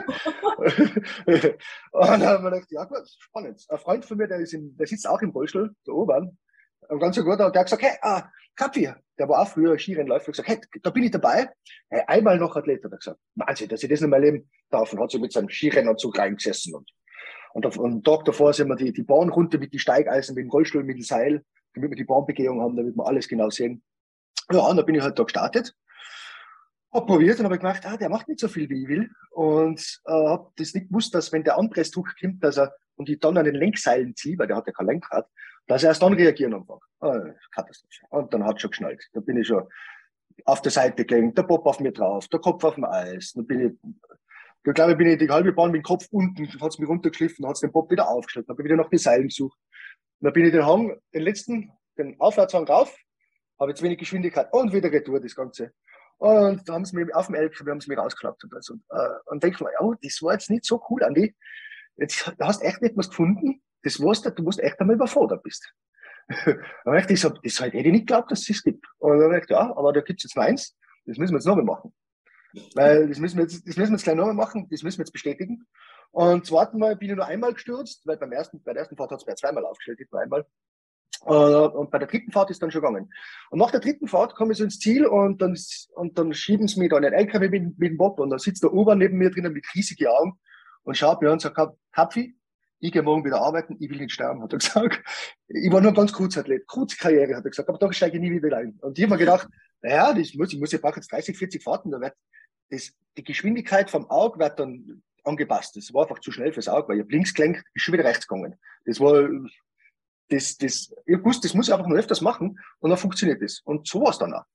Und dann haben wir gedacht, ja gut, spannend. Ein Freund von mir, der, ist in, der sitzt auch im Rollstuhl, da oben, ein ganz guter, und der hat gesagt, hey, ah, Kappi, der war auch früher Skirennläufer, gesagt, hey, da bin ich dabei. Hey, einmal noch Athlet, hat er gesagt. Wahnsinn, dass ich das in meinem Leben darf. Und hat sich mit seinem Skirennanzug reingesessen. Und, und, auf, und einen Tag davor sind wir die, die Bahn runter mit den Steigeisen, mit dem Rollstuhl, mit dem Seil, damit wir die Bahnbegehung haben, damit wir alles genau sehen. Ja, und dann bin ich halt da gestartet. Hab probiert und habe gemerkt, ah, der macht nicht so viel, wie ich will. Und äh, habe das nicht gewusst, dass wenn der Anpressdruck kommt, dass er und ich dann an den Lenkseilen ziehe, weil der hat ja kein Lenkrad, dass er erst dann reagieren anfängt. Ah, Katastrophe. Und dann hat es schon geschnallt. Da bin ich schon auf der Seite gelegen, der Bob auf mir drauf, der Kopf auf dem Eis. Dann bin ich, ich glaube, bin ich die halbe Bahn mit dem Kopf unten, hat es mich runtergeschliffen, hat es den Bob wieder aufgestellt. Dann bin ich wieder nach den Seilen gesucht. Dann bin ich den Hang, den letzten, den Aufwärtshang rauf, habe jetzt wenig Geschwindigkeit und wieder retour das Ganze. Und da haben sie mich auf dem L K W haben sie mich rausgeklappt. Und, also, äh, und denke mir, oh, das war jetzt nicht so cool, Andi. Jetzt hast du echt etwas gefunden, das war's, du musst echt einmal überfordert bist. Dann ich, das, das hätte ich nicht geglaubt, dass es das gibt. Und dann dachte ich, ja, aber da gibt's jetzt noch eins, das müssen wir jetzt nochmal machen. Weil das müssen wir jetzt, das müssen wir jetzt gleich nochmal machen, das müssen wir jetzt bestätigen. Und zum zweiten Mal bin ich nur einmal gestürzt, weil beim ersten, bei der ersten Fahrt hat es mir zweimal aufgestellt, nicht nur einmal. Und bei der dritten Fahrt ist dann schon gegangen. Und nach der dritten Fahrt komme ich so ins Ziel und dann, und dann schieben sie mich da in den L K W mit, mit dem Bob und dann sitzt der Ober neben mir drinnen mit riesigen Augen und schaut mir an und sagt, Kapfi, ich gehe morgen wieder arbeiten, ich will nicht sterben, hat er gesagt. Ich war nur ein ganz kurzer Athlet, kurze Karriere, hat er gesagt, aber da steige ich nie wieder ein. Und ich habe mir gedacht, naja, das muss, ich muss, ich brauche jetzt dreißig, vierzig Fahrten, da wird das, die Geschwindigkeit vom Auge wird dann angepasst. Das war einfach zu schnell fürs Auge, weil ich habe links gelenkt, ist schon wieder rechts gegangen. Das war, das, das, ich wusste, das muss ich einfach nur öfters machen und dann funktioniert das. Und so war es dann auch.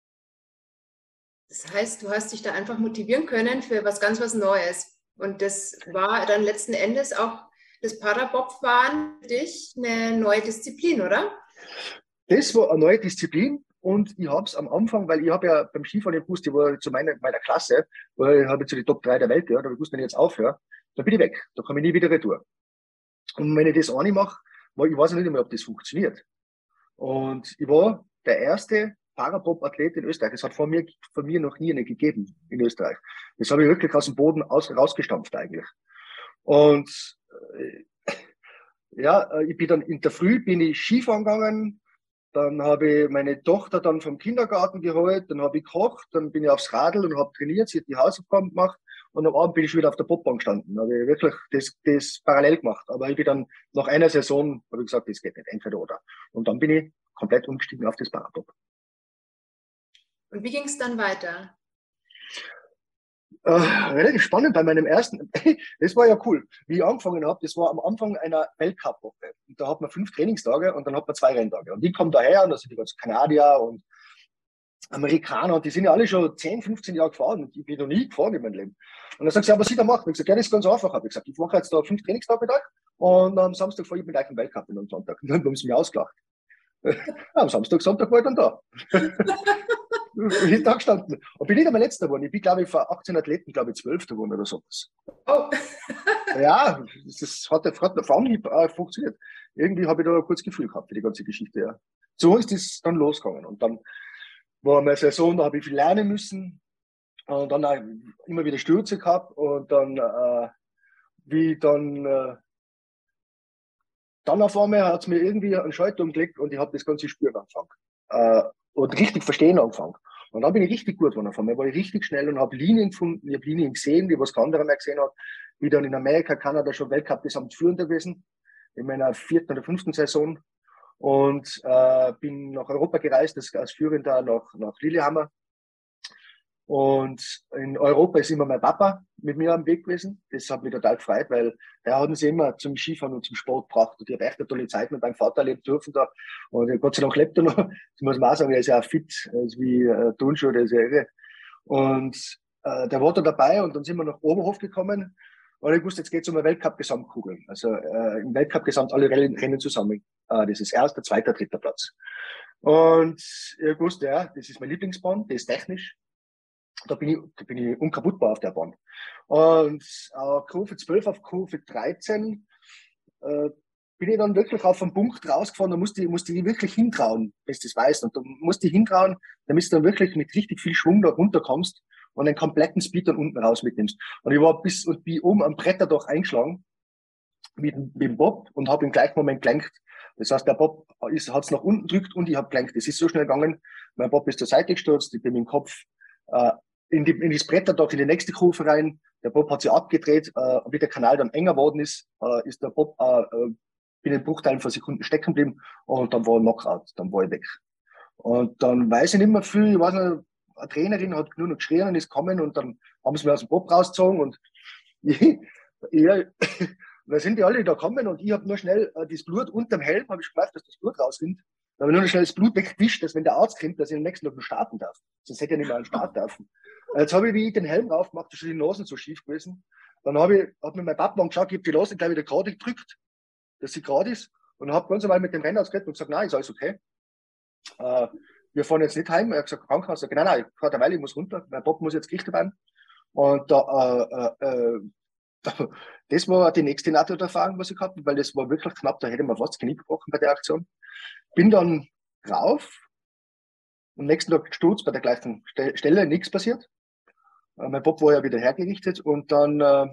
Das heißt, du hast dich da einfach motivieren können für was ganz was Neues. Und das war dann letzten Endes auch das Parabobfahren für dich eine neue Disziplin, oder? Das war eine neue Disziplin und ich habe es am Anfang, weil ich habe ja beim Skifahren gewusst, ich war zu meiner, meiner Klasse, weil ich habe zu den Top drei der Welt gehört, aber ich wusste, wenn ich jetzt aufhöre, dann bin ich weg, da komme ich nie wieder retour. Und wenn ich das auch nicht mache, weil ich weiß ja nicht mehr, ob das funktioniert. Und ich war der erste Parabob-Athlet in Österreich. Das hat von mir, von mir noch nie eine gegeben in Österreich. Das habe ich wirklich aus dem Boden aus, rausgestampft eigentlich. Und äh, ja, ich bin dann in der Früh bin ich Skifahren gegangen, dann habe ich meine Tochter dann vom Kindergarten geholt, dann habe ich gekocht, dann bin ich aufs Radl und habe trainiert, sie hat die Hausaufgaben gemacht und am Abend bin ich schon wieder auf der Bobbahn gestanden. Da habe ich wirklich das, das parallel gemacht. Aber ich bin dann nach einer Saison, habe ich gesagt, das geht nicht, entweder oder. Und dann bin ich komplett umgestiegen auf das Parabob. Und wie ging es dann weiter? Äh, relativ spannend bei meinem ersten, das war ja cool, wie ich angefangen habe, das war am Anfang einer Weltcup-Woche. Und da hat man fünf Trainingstage und dann hat man zwei Renntage. Und ich komme daher und da sind die ganzen Kanadier und Amerikaner und die sind ja alle schon zehn, fünfzehn Jahre gefahren und ich bin noch nie gefahren in meinem Leben. Und dann sagt sie, ja, was sie da macht? Und ich gesagt, ja, das ist ganz einfach. Habe ich gesagt, ich mache jetzt da fünf Trainingstage mit euch und am Samstag fahre ich mit euch im Weltcup und am Sonntag. Und dann haben sie mich ausgelacht. Am Samstag, Sonntag war ich dann da. Ich da gestanden. Und bin nicht einmal letzter geworden. Ich bin, glaube ich, vor achtzehn Athleten, glaube ich, zwölf geworden oder sowas. Oh. Ja, das hat, hat auf Anhieb äh, funktioniert. Irgendwie habe ich da ein kurzes Gefühl gehabt für die ganze Geschichte. Ja. So ist das dann losgegangen. Und dann war meine Saison, da habe ich viel lernen müssen. Und dann auch immer wieder Stürze gehabt. Und dann, äh, wie dann, äh, dann auf einmal hat es mir irgendwie einen Schalter umgelegt und ich habe das ganze Spüren angefangen. Äh, und richtig verstehen angefangen. Und dann bin ich richtig gut geworden. Auf einmal war ich richtig schnell und habe Linien gefunden. Ich habe Linien gesehen, die was kein anderer mehr gesehen hat. Wie dann in Amerika, Kanada schon Weltcup-Gesamtführender gewesen. In meiner vierten oder fünften Saison. Und äh, bin nach Europa gereist, als, als Führender nach, nach Lillehammer. Und in Europa ist immer mein Papa mit mir am Weg gewesen. Das hat mich total gefreut, weil der hat uns immer zum Skifahren und zum Sport gebracht. Und ich habe echt eine tolle Zeit mit meinem Vater erleben dürfen da. Und Gott sei Dank lebt er noch. Das muss man auch sagen, er ist ja auch fit, er ist wie äh, Turnschuh, der ist ja irre. Und äh, der war da dabei und dann sind wir nach Oberhof gekommen. Und ich wusste, jetzt geht es um eine Weltcup-Gesamtkugel. Also äh, im Weltcup-Gesamt alle Rennen zusammen. Äh, das ist erster, zweiter, dritter Platz. Und ich wusste, ja, das ist mein Lieblingsbahn, das ist technisch. Da bin ich, da bin ich unkaputtbar auf der Bahn. Und äh, Kurve zwölf auf Kurve dreizehn äh, bin ich dann wirklich auf einen Punkt rausgefahren, da musste ich, musste ich wirklich hintrauen, bis du das weißt. Und da musste ich hintrauen, damit du dann wirklich mit richtig viel Schwung da runterkommst und einen kompletten Speed dann unten raus mitnimmst. Und ich war bis und bin oben am Bretterdach eingeschlagen mit, mit dem Bob und habe im gleichen Moment gelenkt. Das heißt, der Bob hat es nach unten gedrückt und ich habe gelenkt. Das ist so schnell gegangen. Mein Bob ist zur Seite gestürzt, ich bin mit dem Kopf äh, in, die, in das Bretterdach in die nächste Kurve rein. Der Bob hat sich abgedreht, äh, wie der Kanal dann enger worden ist, äh, ist der Bob äh, äh, in den Bruchteilen von Sekunden stecken geblieben und dann war ein Knockout, dann war ich weg. Und dann weiß ich nicht mehr viel, ich weiß nicht, eine Trainerin hat nur noch geschrien und ist gekommen und dann haben sie mir aus dem Bob rausgezogen und ich, ich, da sind die alle da gekommen und ich habe nur schnell äh, das Blut unterm Helm, habe ich gemerkt, dass das Blut rausrinnt. Da habe ich nur noch schnell das Blut weggewischt, dass wenn der Arzt kommt, dass ich am nächsten Tag noch starten darf. Sonst hätte ich nicht mehr einen Start dürfen. Jetzt habe ich, wie ich den Helm raufgemacht, da ist schon die Nase so schief gewesen. Dann habe ich, hat mir mein Papa angeschaut, ich habe die Nase gleich wieder gerade gedrückt, dass sie gerade ist. Und habe ganz normal mit dem Rennarzt geredet und gesagt, nein, ist alles okay. Äh, wir fahren jetzt nicht heim. Er hat gesagt, Krankenhaus. Ich sage, nein, nein, ich fahre derweil, ich muss runter. Mein Papa muss jetzt gerichtet werden. Und da, äh, äh, da, das war die nächste NATO-Erfahrung, was ich gehabt habe, weil das war wirklich knapp, da hätte man fast das Knie gebrochen bei der Aktion. Bin dann rauf, am nächsten Tag gestürzt bei der gleichen Stelle, nichts passiert. Äh, mein Bob war ja wieder hergerichtet und dann äh,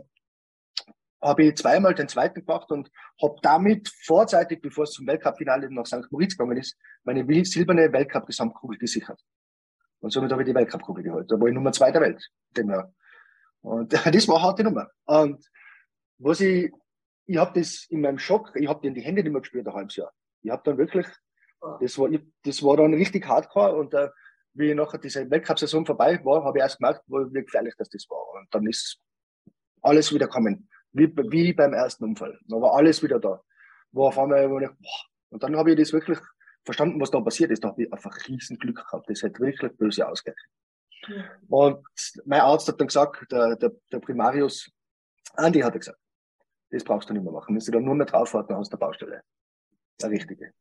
habe ich zweimal den zweiten gemacht und habe damit vorzeitig, bevor es zum Weltcup-Finale nach Sankt Moritz gegangen ist, meine silberne Weltcup-Gesamtkugel gesichert. Und somit habe ich die Weltcup-Kugel geholt. Da war ich Nummer zwei der Welt. Und das war eine harte Nummer. Und was ich, ich habe das in meinem Schock, ich habe die Hände nicht mehr gespürt, ein halbes Jahr. Ich habe dann wirklich, das war, ich, das war dann richtig hardcore und uh, wie nachher diese Weltcup-Saison vorbei war, habe ich erst gemerkt, wie gefährlich das, das war. Und dann ist alles wieder gekommen, wie, wie beim ersten Unfall. Da war alles wieder da. Wo auf einmal, wo ich, boah. Und dann habe ich das wirklich verstanden, was da passiert ist. Da habe ich einfach riesen Glück gehabt. Das hat wirklich böse ausgegangen. Mhm. Und mein Arzt hat dann gesagt, der, der, der Primarius, Andi hat gesagt, das brauchst du nicht mehr machen. Wenn du dann nur mehr drauf fährst, dann hast du eine Baustelle. Eine richtige.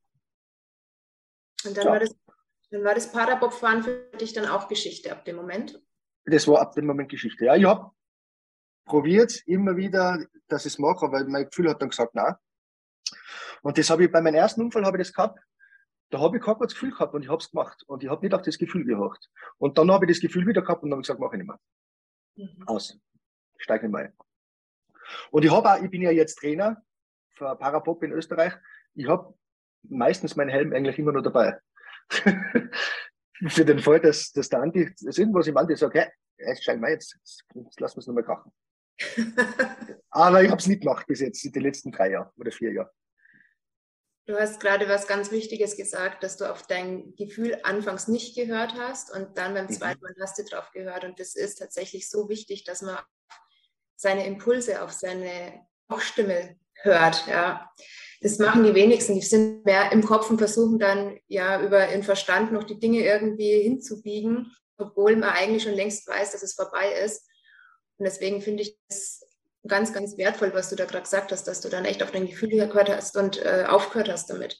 Und dann, ja. war das, dann war das Parabob-Fahren für dich dann auch Geschichte ab dem Moment? Das war ab dem Moment Geschichte. Ja, ich habe probiert immer wieder, dass ich es mache, weil mein Gefühl hat dann gesagt, nein. Und das habe ich bei meinem ersten Unfall habe ich das gehabt. Da habe ich kein gutes Gefühl gehabt und ich habe es gemacht. Und ich habe nicht auf das Gefühl gehorcht. Und dann habe ich das Gefühl wieder gehabt und dann habe ich gesagt, mache ich nicht mehr. Mhm. Aus. Steig nicht mehr ein. Und ich habe auch, ich bin ja jetzt Trainer für Parabob in Österreich. Ich habe meistens meinen Helm eigentlich immer noch dabei. Für den Fall, dass, dass der Andi, dass irgendwas im Andi sagt, hey, jetzt steig mal jetzt, jetzt lassen wir es nochmal krachen. Aber ich habe es nicht gemacht bis jetzt, in den letzten drei Jahren oder vier Jahren. Du hast gerade was ganz Wichtiges gesagt, dass du auf dein Gefühl anfangs nicht gehört hast und dann beim zweiten Mal hast du drauf gehört. Und das ist tatsächlich so wichtig, dass man seine Impulse, auf seine Bauchstimme hört. Ja. Das machen die wenigsten. Die sind mehr im Kopf und versuchen dann ja über den Verstand noch die Dinge irgendwie hinzubiegen, obwohl man eigentlich schon längst weiß, dass es vorbei ist. Und deswegen finde ich das ganz, ganz wertvoll, was du da gerade gesagt hast, dass du dann echt auf dein Gefühl gehört hast und äh, aufgehört hast damit.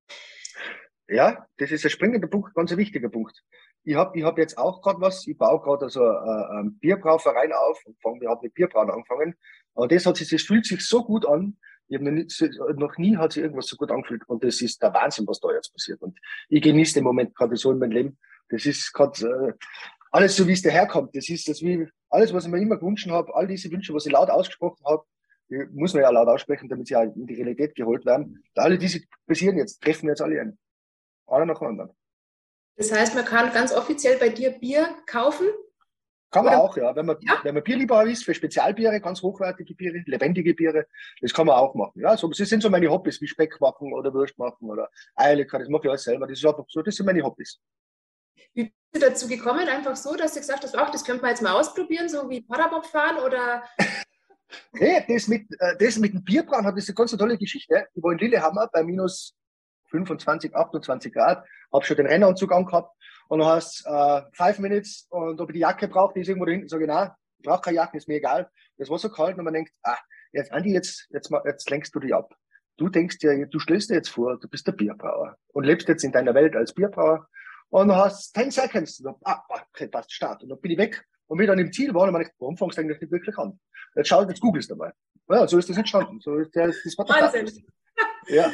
Ja, das ist ein springender Punkt, ganz ein wichtiger Punkt. Ich habe ich hab jetzt auch gerade was, ich baue gerade also äh, einen Bierbrauverein auf und fange, wir haben mit Bierbrauen angefangen. Aber das hat sich, das fühlt sich so gut an. Ich habe noch, nicht, noch nie hat sich irgendwas so gut angefühlt und das ist der Wahnsinn, was da jetzt passiert. Und ich genieße den Moment gerade so in meinem Leben. Das ist gerade äh, alles so, wie es daherkommt. Das ist das wie alles, was ich mir immer gewünscht habe, all diese Wünsche, was ich laut ausgesprochen habe, muss man ja laut aussprechen, damit sie auch in die Realität geholt werden. Alle diese passieren jetzt, treffen jetzt alle ein. Einer nach dem anderen. Das heißt, man kann ganz offiziell bei dir Bier kaufen? Kann man Oder? auch, ja. Wenn man, ja. wenn man Bierliebhaber ist, für Spezialbiere, ganz hochwertige Biere, lebendige Biere, das kann man auch machen. Ja, so, das sind so meine Hobbys, wie Speck machen oder Wurst machen oder Eierlikör, das mache ich alles selber. Das ist einfach so, das sind meine Hobbys. Wie bist du dazu gekommen? Einfach so, dass du gesagt hast, ach, das könnte man jetzt mal ausprobieren, so wie Parabob fahren oder... Nee, das mit, das mit dem Bierbrauen hat das eine ganz tolle Geschichte. Ich war in Lillehammer bei minus fünfundzwanzig, achtundzwanzig Grad, habe schon den Rennanzug angehabt und dann heißt äh, five minutes und ob ich die Jacke brauche, die ist irgendwo da hinten, sage ich, nein, ich brauche keine Jacke, ist mir egal. Das war so kalt und man denkt, ah, jetzt Andi, jetzt, jetzt, jetzt lenkst du dich ab. Du denkst dir, du stellst dir jetzt vor, du bist der Bierbrauer und lebst jetzt in deiner Welt als Bierbrauer und dann hast ten seconds, und dann, ah, okay, passt, Start. Und dann bin ich weg und wie dann im Ziel war, und man denkt, warum fängst du eigentlich nicht wirklich an? Jetzt schau, jetzt googelst du mal. Ja, so ist das entstanden. So ist der, das war der Wahnsinn. Ja.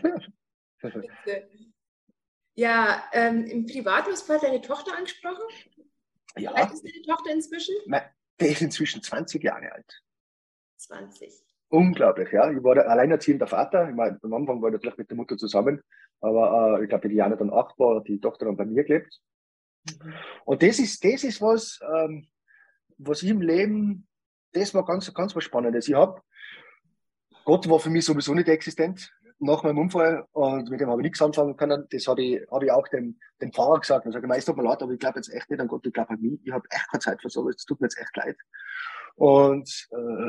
Ja, ähm, im Privaten hast du deine Tochter angesprochen. Ja. Wie alt ist deine Tochter inzwischen? Der ist inzwischen zwanzig Jahre alt. zwanzig. Unglaublich, ja. Ich war der alleinerziehender Vater. Ich meine, am Anfang war ich natürlich mit der Mutter zusammen, aber äh, ich glaube, wie die Jana dann acht war, die Tochter dann bei mir gelebt. Mhm. Und das ist, das ist was, ähm, was ich im Leben, das war ganz, ganz was Spannendes. Ich habe, Gott war für mich sowieso nicht existent nach meinem Unfall und mit dem habe ich nichts anfangen können. Das habe ich, hab ich auch dem, dem Pfarrer gesagt. Ich sage, es tut mir leid, aber ich glaube jetzt echt nicht an Gott, ich glaube an mich. Ich habe echt keine Zeit für sowas, es tut mir jetzt echt leid. Und äh,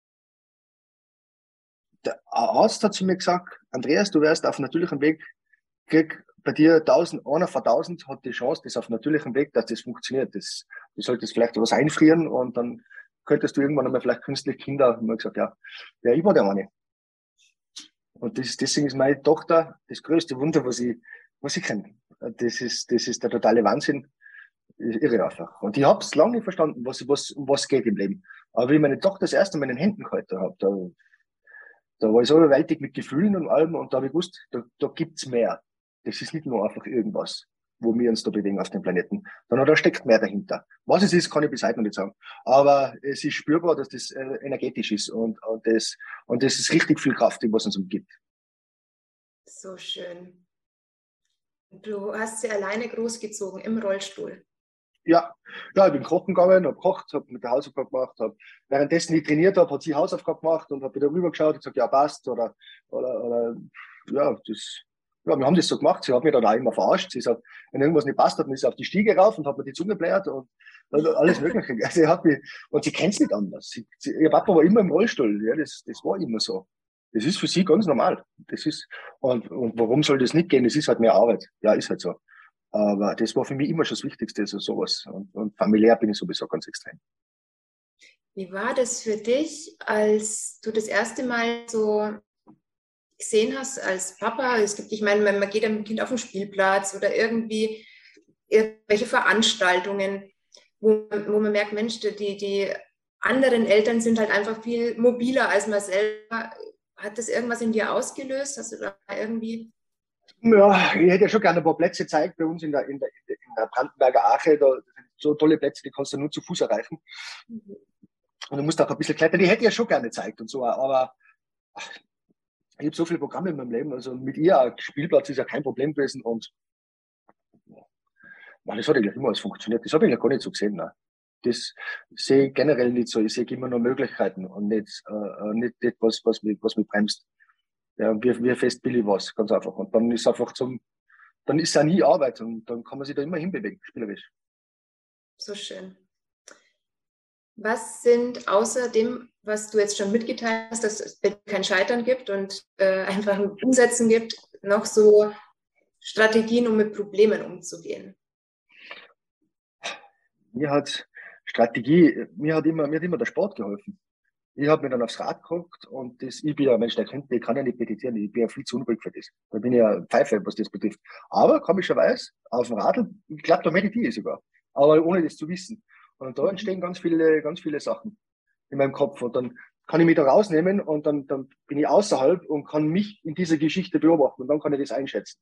der Arzt hat zu mir gesagt, Andreas, du wärst auf natürlichem Weg, krieg bei dir tausend, einer von tausend hat die Chance, das auf natürlichem Weg, dass das funktioniert. Das, du solltest vielleicht was einfrieren und dann könntest du irgendwann einmal vielleicht künstlich Kinder. Und ich habe gesagt, ja, ja, ich war der eine. Und das, deswegen ist meine Tochter das größte Wunder, was ich, was ich kenne. Das ist, das ist der totale Wahnsinn. Irre einfach. Und ich habe es lange nicht verstanden, was, was, um was geht im Leben. Aber wie ich meine Tochter das erste Mal in den Händen gehalten habe, da, da war ich so überwältigt mit Gefühlen und allem und da habe ich gewusst, da, da gibt's mehr. Das ist nicht nur einfach irgendwas, wo wir uns da bewegen auf dem Planeten, sondern da steckt mehr dahinter. Was es ist, kann ich bis heute noch nicht sagen. Aber es ist spürbar, dass das äh, energetisch ist und, und, das, und das ist richtig viel Kraft, was uns umgibt. So schön. Du hast sie alleine großgezogen im Rollstuhl. Ja, ja, ich bin kochen gegangen, habe gekocht, habe mit der Hausaufgabe gemacht, habe währenddessen ich trainiert habe, hat sie Hausaufgabe gemacht und habe wieder rüber geschaut und gesagt, ja, passt oder, oder, oder ja, das, ja, wir haben das so gemacht. Sie hat mich dann auch immer verarscht. Sie sagt, wenn irgendwas nicht passt, hat man ist auf die Stiege rauf und hat mir die Zunge bläht und, und alles Mögliche. Also sie hat mich, und sie kennt es nicht anders. Sie, sie, ihr Papa war immer im Rollstuhl, ja, das, das war immer so. Das ist für sie ganz normal. Das ist, und, und warum soll das nicht gehen? Das ist halt mehr Arbeit. Ja, ist halt so. Aber das war für mich immer schon das Wichtigste, also sowas. Und, und familiär bin ich sowieso ganz extrem. Wie war das für dich, als du das erste Mal so gesehen hast als Papa? Es gibt, ich meine, man geht mit dem Kind auf den Spielplatz oder irgendwie irgendwelche Veranstaltungen, wo, wo man merkt, Mensch, die, die anderen Eltern sind halt einfach viel mobiler als man selber. Hat das irgendwas in dir ausgelöst? Hast du da irgendwie... Ja, ich hätte ja schon gerne ein paar Plätze gezeigt bei uns in der, in der, in der Brandenberger Arche. Da sind so tolle Plätze, die kannst du nur zu Fuß erreichen. Mhm. Und du musst auch ein bisschen klettern. Die hätte ich ja schon gerne gezeigt und so. Aber ach, ich habe so viele Programme in meinem Leben. Also mit ihr, ein Spielplatz ist ja kein Problem gewesen. Und man, das hat eigentlich immer alles funktioniert. Das habe ich ja gar nicht so gesehen. Nein. Das sehe ich generell nicht so. Ich sehe immer nur Möglichkeiten und nicht, äh, nicht etwas, was mich, was mich bremst. Ja, wie, wie fest will ich was, ganz einfach. Und dann ist einfach zum, dann ist es auch nie Arbeit und dann kann man sich da immer hinbewegen, spielerisch. So schön. Was sind außer dem, was du jetzt schon mitgeteilt hast, dass es kein Scheitern gibt und äh, einfach ein Umsetzen gibt, noch so Strategien, um mit Problemen umzugehen? Mir hat Strategie, mir hat immer, mir hat immer der Sport geholfen. Ich habe mir dann aufs Rad geguckt und das, ich bin ja ein Mensch, der kennt, ich kann ja nicht meditieren, ich bin ja viel zu unruhig für das. Da bin ich ja Pfeife, was das betrifft. Aber komischerweise, auf dem Radl, ich glaube, da meditiere ich sogar. Aber ohne das zu wissen. Und da entstehen ganz viele, ganz viele Sachen in meinem Kopf. Und dann kann ich mich da rausnehmen und dann, dann bin ich außerhalb und kann mich in dieser Geschichte beobachten und dann kann ich das einschätzen.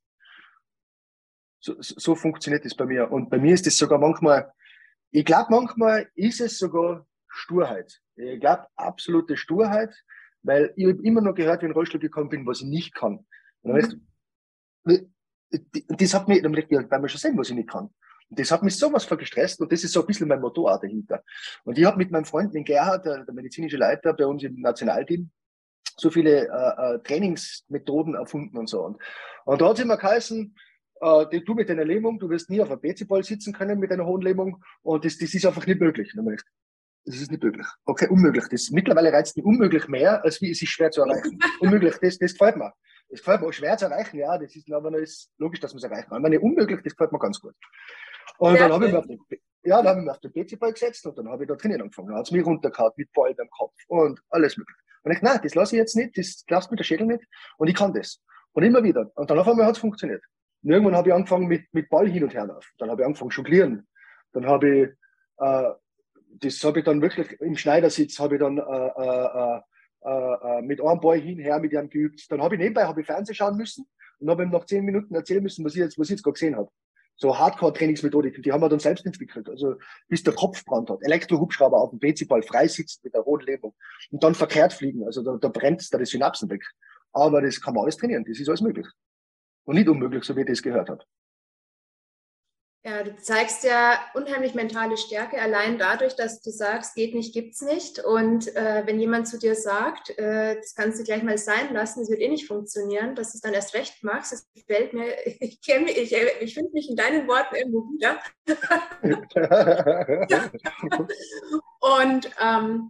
So, so funktioniert das bei mir. Und bei mir ist das sogar manchmal, ich glaube, manchmal ist es sogar Sturheit. Ich glaube, absolute Sturheit, weil ich habe immer noch gehört, wie ich in den Rollstuhl gekommen bin, was ich nicht kann. Und dann weißt du, das hat mich, dann habe ich gedacht, weil wir schon sehen, was ich nicht kann. Und das hat mich sowas von gestresst und das ist so ein bisschen mein Motto auch dahinter. Und ich habe mit meinem Freund, den Gerhard, der, der medizinische Leiter bei uns im Nationalteam, so viele äh, äh, Trainingsmethoden erfunden und so. Und, und da hat es immer geheißen, äh, du mit deiner Lähmung, du wirst nie auf einem P C-Ball sitzen können mit einer hohen Lähmung und das, das ist einfach nicht möglich. Und dann habe ich gesagt, das ist nicht möglich. Okay, unmöglich. Das mittlerweile reizt mich unmöglich mehr, als wie es ist schwer zu erreichen. Unmöglich, das, das gefällt mir. Das gefällt mir auch schwer zu erreichen, ja, das ist, aber ist logisch, dass man es erreichen kann. Wenn unmöglich, das gefällt mir ganz gut. Und ja, dann habe ich mir auf den, ja, dann habe ich mir auf den P C-Ball gesetzt und dann habe ich da trainieren angefangen. Dann hat es mich runtergehauen mit Ball beim Kopf und alles mögliche. Und ich, nein, das lasse ich jetzt nicht, das lasst mir der Schädel nicht und ich kann das. Und immer wieder. Und dann auf einmal hat es funktioniert. Und irgendwann habe ich angefangen mit, mit Ball hin und her laufen. Dann habe ich angefangen zu jonglieren. Dann habe ich, äh, das habe ich dann wirklich im Schneidersitz, habe ich dann äh, äh, äh, äh, mit einem Ball hinher mit ihm geübt. Dann habe ich nebenbei habe ich Fernsehen schauen müssen und habe ihm nach zehn Minuten erzählen müssen, was ich jetzt, was ich jetzt gerade gesehen habe. So Hardcore-Trainingsmethodiken, die haben wir dann selbst entwickelt. Also bis der Kopf brennt hat. Elektro-Hubschrauber auf dem P C-Ball frei sitzen mit der hohen Lähmung und dann verkehrt fliegen. Also da, da brennt da die Synapsen weg. Aber das kann man alles trainieren. Das ist alles möglich. Und nicht unmöglich, so wie ich das gehört habe. Ja, du zeigst ja unheimlich mentale Stärke allein dadurch, dass du sagst, geht nicht, gibt's nicht. Und äh, wenn jemand zu dir sagt, äh, das kannst du gleich mal sein lassen, das wird eh nicht funktionieren, dass du es dann erst recht machst, das gefällt mir. Ich kenne mich, ich, ich finde mich in deinen Worten irgendwo wieder. Und ähm,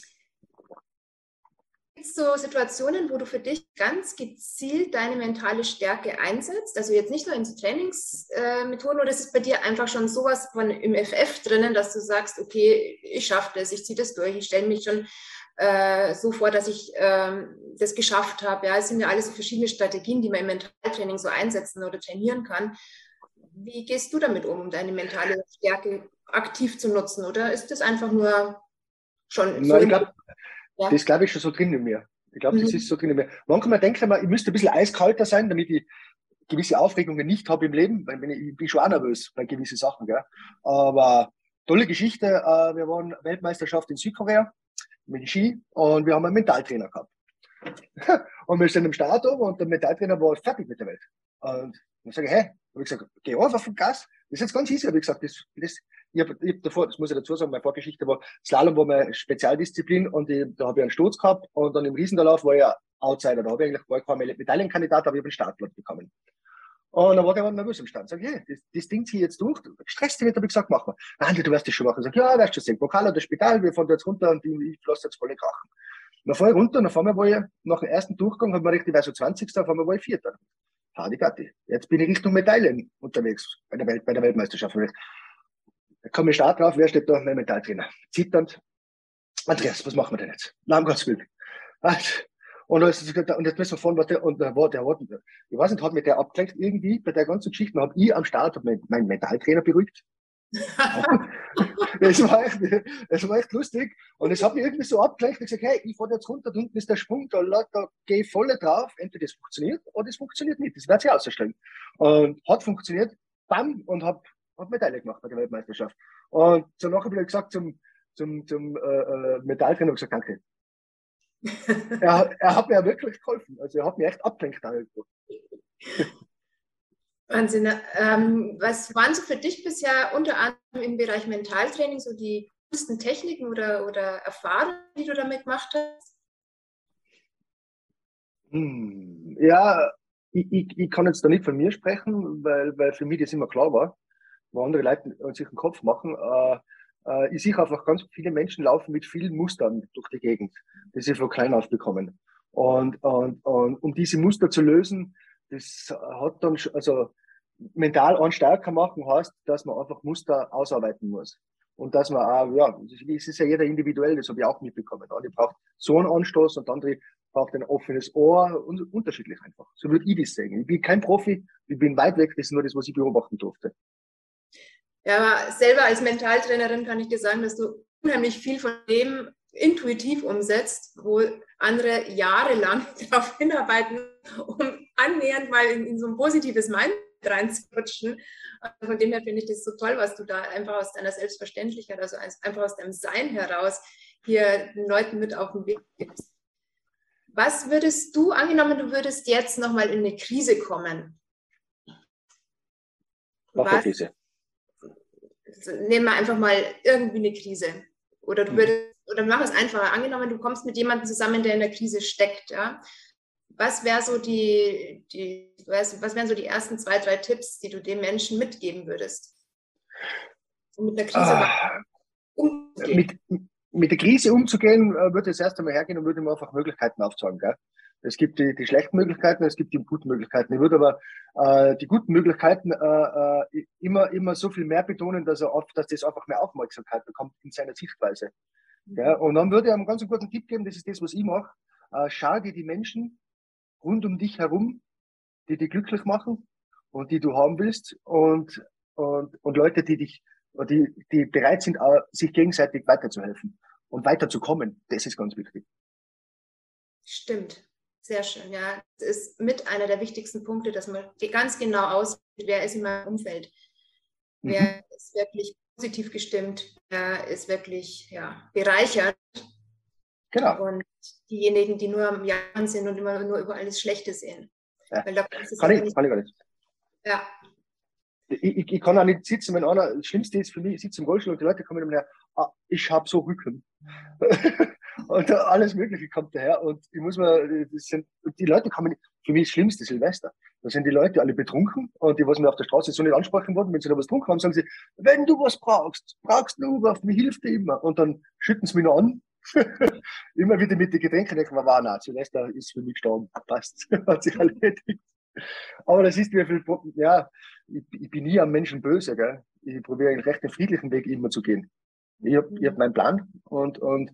gibt es so Situationen, wo du für dich ganz gezielt deine mentale Stärke einsetzt? Also jetzt nicht nur in so Trainingsmethoden, oder ist es bei dir einfach schon sowas von im F F drinnen, dass du sagst, okay, ich schaffe das, ich ziehe das durch, ich stelle mich schon äh, so vor, dass ich äh, das geschafft habe. Ja, es sind ja alles so verschiedene Strategien, die man im Mentaltraining so einsetzen oder trainieren kann. Wie gehst du damit um, deine mentale Stärke aktiv zu nutzen? Oder ist das einfach nur schon so? Na, ich glaub, Ja. Das glaube ich schon so drin in mir. Ich glaube, mhm. das ist so drin in mir. Manchmal denke ich mir, ich müsste ein bisschen eiskalter sein, damit ich gewisse Aufregungen nicht habe im Leben, weil ich, ich bin schon auch nervös bei gewissen Sachen. Gell? Aber tolle Geschichte, wir waren Weltmeisterschaft in Südkorea mit dem Ski und wir haben einen Mentaltrainer gehabt. Und wir sind im Start oben und der Mentaltrainer war fertig mit der Welt. Und dann sage ich, hey, habe ich gesagt, geh einfach vom Gas, das ist jetzt ganz easy, habe ich gesagt, das, das, ich habe hab davor, das muss ich dazu sagen, meine Vorgeschichte war, Slalom war meine Spezialdisziplin und ich, da habe ich einen Sturz gehabt und dann im Riesenlauf war ich ja Outsider. Da habe ich eigentlich war ich kein Medaillenkandidat, aber ich habe einen Startplatz bekommen. Und dann war der nervös am Stand. Sag ich, hey, das, das Ding zieh ich jetzt durch. Stress dich nicht, habe ich gesagt, mach mal. Nein, du wirst das schon machen. Sag ich, ja, weißt du, das Pokal oder Spital, wir fahren da jetzt runter und ich, ich lasse jetzt voll krachen. Dann fahre ich runter und auf einmal war ich, nach dem ersten Durchgang, hat man richtig, war so zwanzigster auf einmal war ich Vierter. Hadi Gatti. Jetzt bin ich Richtung Medaillen unterwegs bei der, Welt, bei der Weltmeisterschaft. Da komme ich Start drauf, wer steht da? Mein Metalltrainer. Zitternd. Andreas, was machen wir denn jetzt? Na, um Gottes Willen. Und, und jetzt müssen wir fahren, was der, und der war, der war, ich weiß nicht, hat mich der abgelenkt irgendwie bei der ganzen Geschichte. Dann habe ich am Start hab meinen mein Metalltrainer beruhigt. Es war, echt, das war echt lustig. Und es hat mich irgendwie so abgelenkt. Ich gesagt, hey, ich fahre jetzt runter, da unten ist der Sprung, da, da gehe ich voll drauf. Entweder das funktioniert oder das funktioniert nicht. Das wird sich ausstellen. Und hat funktioniert, bam, und habe hab Medaille gemacht bei der Weltmeisterschaft. Und danach habe ich gesagt zum, zum, zum äh, Metalltrainer, gesagt, danke. er, er hat mir ja wirklich geholfen. Also er hat mir echt abgelenkt. Wahnsinn. Ähm, was waren so für dich bisher unter anderem im Bereich Mentaltraining so die coolsten Techniken oder, oder Erfahrungen, die du damit gemacht hast? Hm, ja, ich, ich, ich kann jetzt da nicht von mir sprechen, weil, weil für mich das immer klar war, wo andere Leute sich den Kopf machen. Äh, äh, ich sehe einfach ganz viele Menschen laufen mit vielen Mustern durch die Gegend, die sie von klein auf bekommen. Und, und, und um diese Muster zu lösen, das hat dann, also mental an stärker machen heißt, dass man einfach Muster ausarbeiten muss. Und dass man auch, ja, es ist ja jeder individuell, das habe ich auch mitbekommen. Der eine braucht so einen Anstoß und der andere braucht ein offenes Ohr, und unterschiedlich einfach. So würde ich das sehen. Ich bin kein Profi, ich bin weit weg, das ist nur das, was ich beobachten durfte. Ja, aber selber als Mentaltrainerin kann ich dir sagen, dass du unheimlich viel von dem intuitiv umsetzt, wo andere jahrelang darauf hinarbeiten, um annähernd mal in, in so ein positives Mindset reinzurutschen. Von dem her finde ich das so toll, was du da einfach aus deiner Selbstverständlichkeit, also einfach aus deinem Sein heraus hier den Leuten mit auf den Weg gibst. Was würdest du, angenommen, du würdest jetzt nochmal in eine Krise kommen? Was Krise? Nehmen wir einfach mal irgendwie eine Krise. Oder du würdest, oder mach es einfacher. Angenommen, du kommst mit jemandem zusammen, der in der Krise steckt, ja. Was wäre so die, die, was wären so die ersten zwei, drei Tipps, die du den Menschen mitgeben würdest? Um mit der Krise ah, umzugehen? Mit, mit der Krise umzugehen, würde ich das erst einmal hergehen und würde mir einfach Möglichkeiten aufzeigen. Gell? Es gibt die, die schlechten Möglichkeiten, es gibt die guten Möglichkeiten. Ich würde aber äh, die guten Möglichkeiten äh, äh, immer, immer so viel mehr betonen, dass er oft, dass das einfach mehr Aufmerksamkeit bekommt in seiner Sichtweise. Mhm. Ja? Und dann würde ich einem ganz einen guten Tipp geben, das ist das, was ich mache. Äh, schau dir die Menschen rund um dich herum, die dich glücklich machen und die du haben willst und, und, und Leute, die dich, die, die bereit sind, sich gegenseitig weiterzuhelfen und weiterzukommen. Das ist ganz wichtig. Stimmt. Sehr schön. Ja, das ist mit einer der wichtigsten Punkte, dass man ganz genau aussieht, wer ist in meinem Umfeld. Mhm. Wer ist wirklich positiv gestimmt, wer ist wirklich ja, bereichert. Genau. Und diejenigen, die nur am Jammern sind und immer nur über alles Schlechte sehen. Ja. Weil da kann, ich, nicht kann ich gar nicht. Ja. Ich, ich, ich kann auch nicht sitzen, wenn einer, das Schlimmste ist für mich, ich sitze im Rollstuhl und die Leute kommen immer her, ah, ich habe so Rücken. Und alles Mögliche kommt daher und ich muss mir, das sind, die Leute kommen, für mich das Schlimmste Silvester. Da sind die Leute alle betrunken und die, was mir auf der Straße so nicht ansprechen wollten, wenn sie da was getrunken haben, sagen sie, wenn du was brauchst, brauchst du Uber, mir hilft dir immer. Und dann schütten sie mich noch an. Immer wieder mit den Getränken denken wir, wow, nein, Silvester ist für mich gestorben. Passt. Hat sich erledigt. Aber das ist wie viel, ja, ich, ich bin nie am Menschen böse, gell? Ich probiere einen recht friedlichen Weg immer zu gehen. Ich habe hab meinen Plan und, und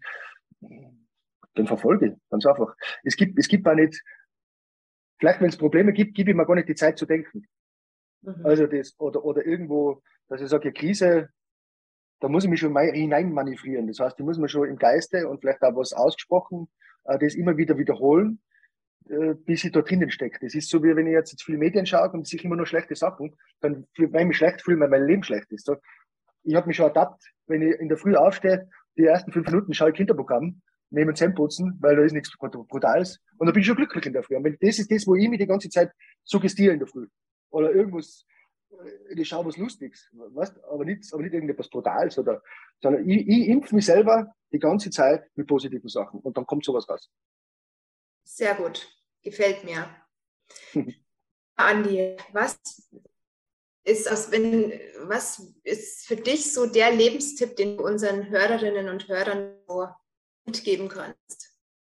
den verfolge ich, ganz einfach. Es gibt, es gibt auch nicht, vielleicht wenn es Probleme gibt, gebe ich mir gar nicht die Zeit zu denken. Mhm. Also das, oder, oder irgendwo, dass ich sage, Krise, da muss ich mich schon hinein manövrieren. Das heißt, ich muss mir schon im Geiste und vielleicht auch was ausgesprochen, das immer wieder wiederholen, bis ich da drinnen stecke. Das ist so, wie wenn ich jetzt viele Medien schaue und sehe immer nur schlechte Sachen, dann, wenn ich mich schlecht fühle, weil mein Leben schlecht ist. Ich habe mich schon ertappt, wenn ich in der Früh aufstehe, die ersten fünf Minuten schaue ich Kinderprogramm, neben dem Zähneputzen, weil da ist nichts Brutales. Und da bin ich schon glücklich in der Früh. Und das ist das, wo ich mich die ganze Zeit suggestiere in der Früh. Oder irgendwas, ich schaue was Lustiges, weißt? Aber, nicht, aber nicht irgendetwas Brutales, oder, sondern ich, ich impfe mich selber die ganze Zeit mit positiven Sachen und dann kommt sowas raus. Sehr gut, gefällt mir. Andi, was ist, aus, wenn, was ist für dich so der Lebenstipp, den du unseren Hörerinnen und Hörern so mitgeben kannst?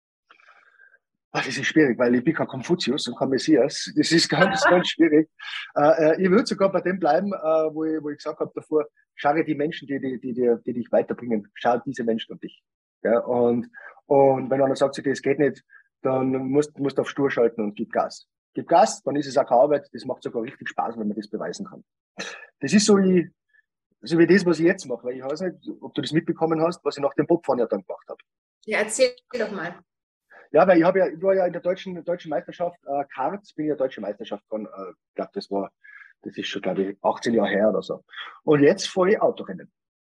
Ach, das ist schwierig, weil ich bin kein Konfuzius und kein Messias. Das ist ganz, ganz schwierig. Äh, ich würde sogar bei dem bleiben, äh, wo, ich, wo ich gesagt habe davor, schau die Menschen, die, die, die, die, die dich weiterbringen. Schau diese Menschen um dich. Ja, und, und wenn einer sagt, das geht nicht, dann musst du auf Stur schalten und gib Gas. Gib Gas, dann ist es auch keine Arbeit. Das macht sogar richtig Spaß, wenn man das beweisen kann. Das ist so wie, so wie das, was ich jetzt mache. Weil ich weiß nicht, ob du das mitbekommen hast, was ich nach dem Bobfahren ja dann gemacht habe. Ja, erzähl doch mal. Ja, weil ich habe ja, ich war ja in der deutschen, deutschen Meisterschaft, äh, Kart, bin ich ja deutsche Meisterschaft gefahren. Äh, ich glaube, das war, das ist schon, glaube ich, achtzehn Jahre her oder so. Und jetzt fahre ich Autorennen.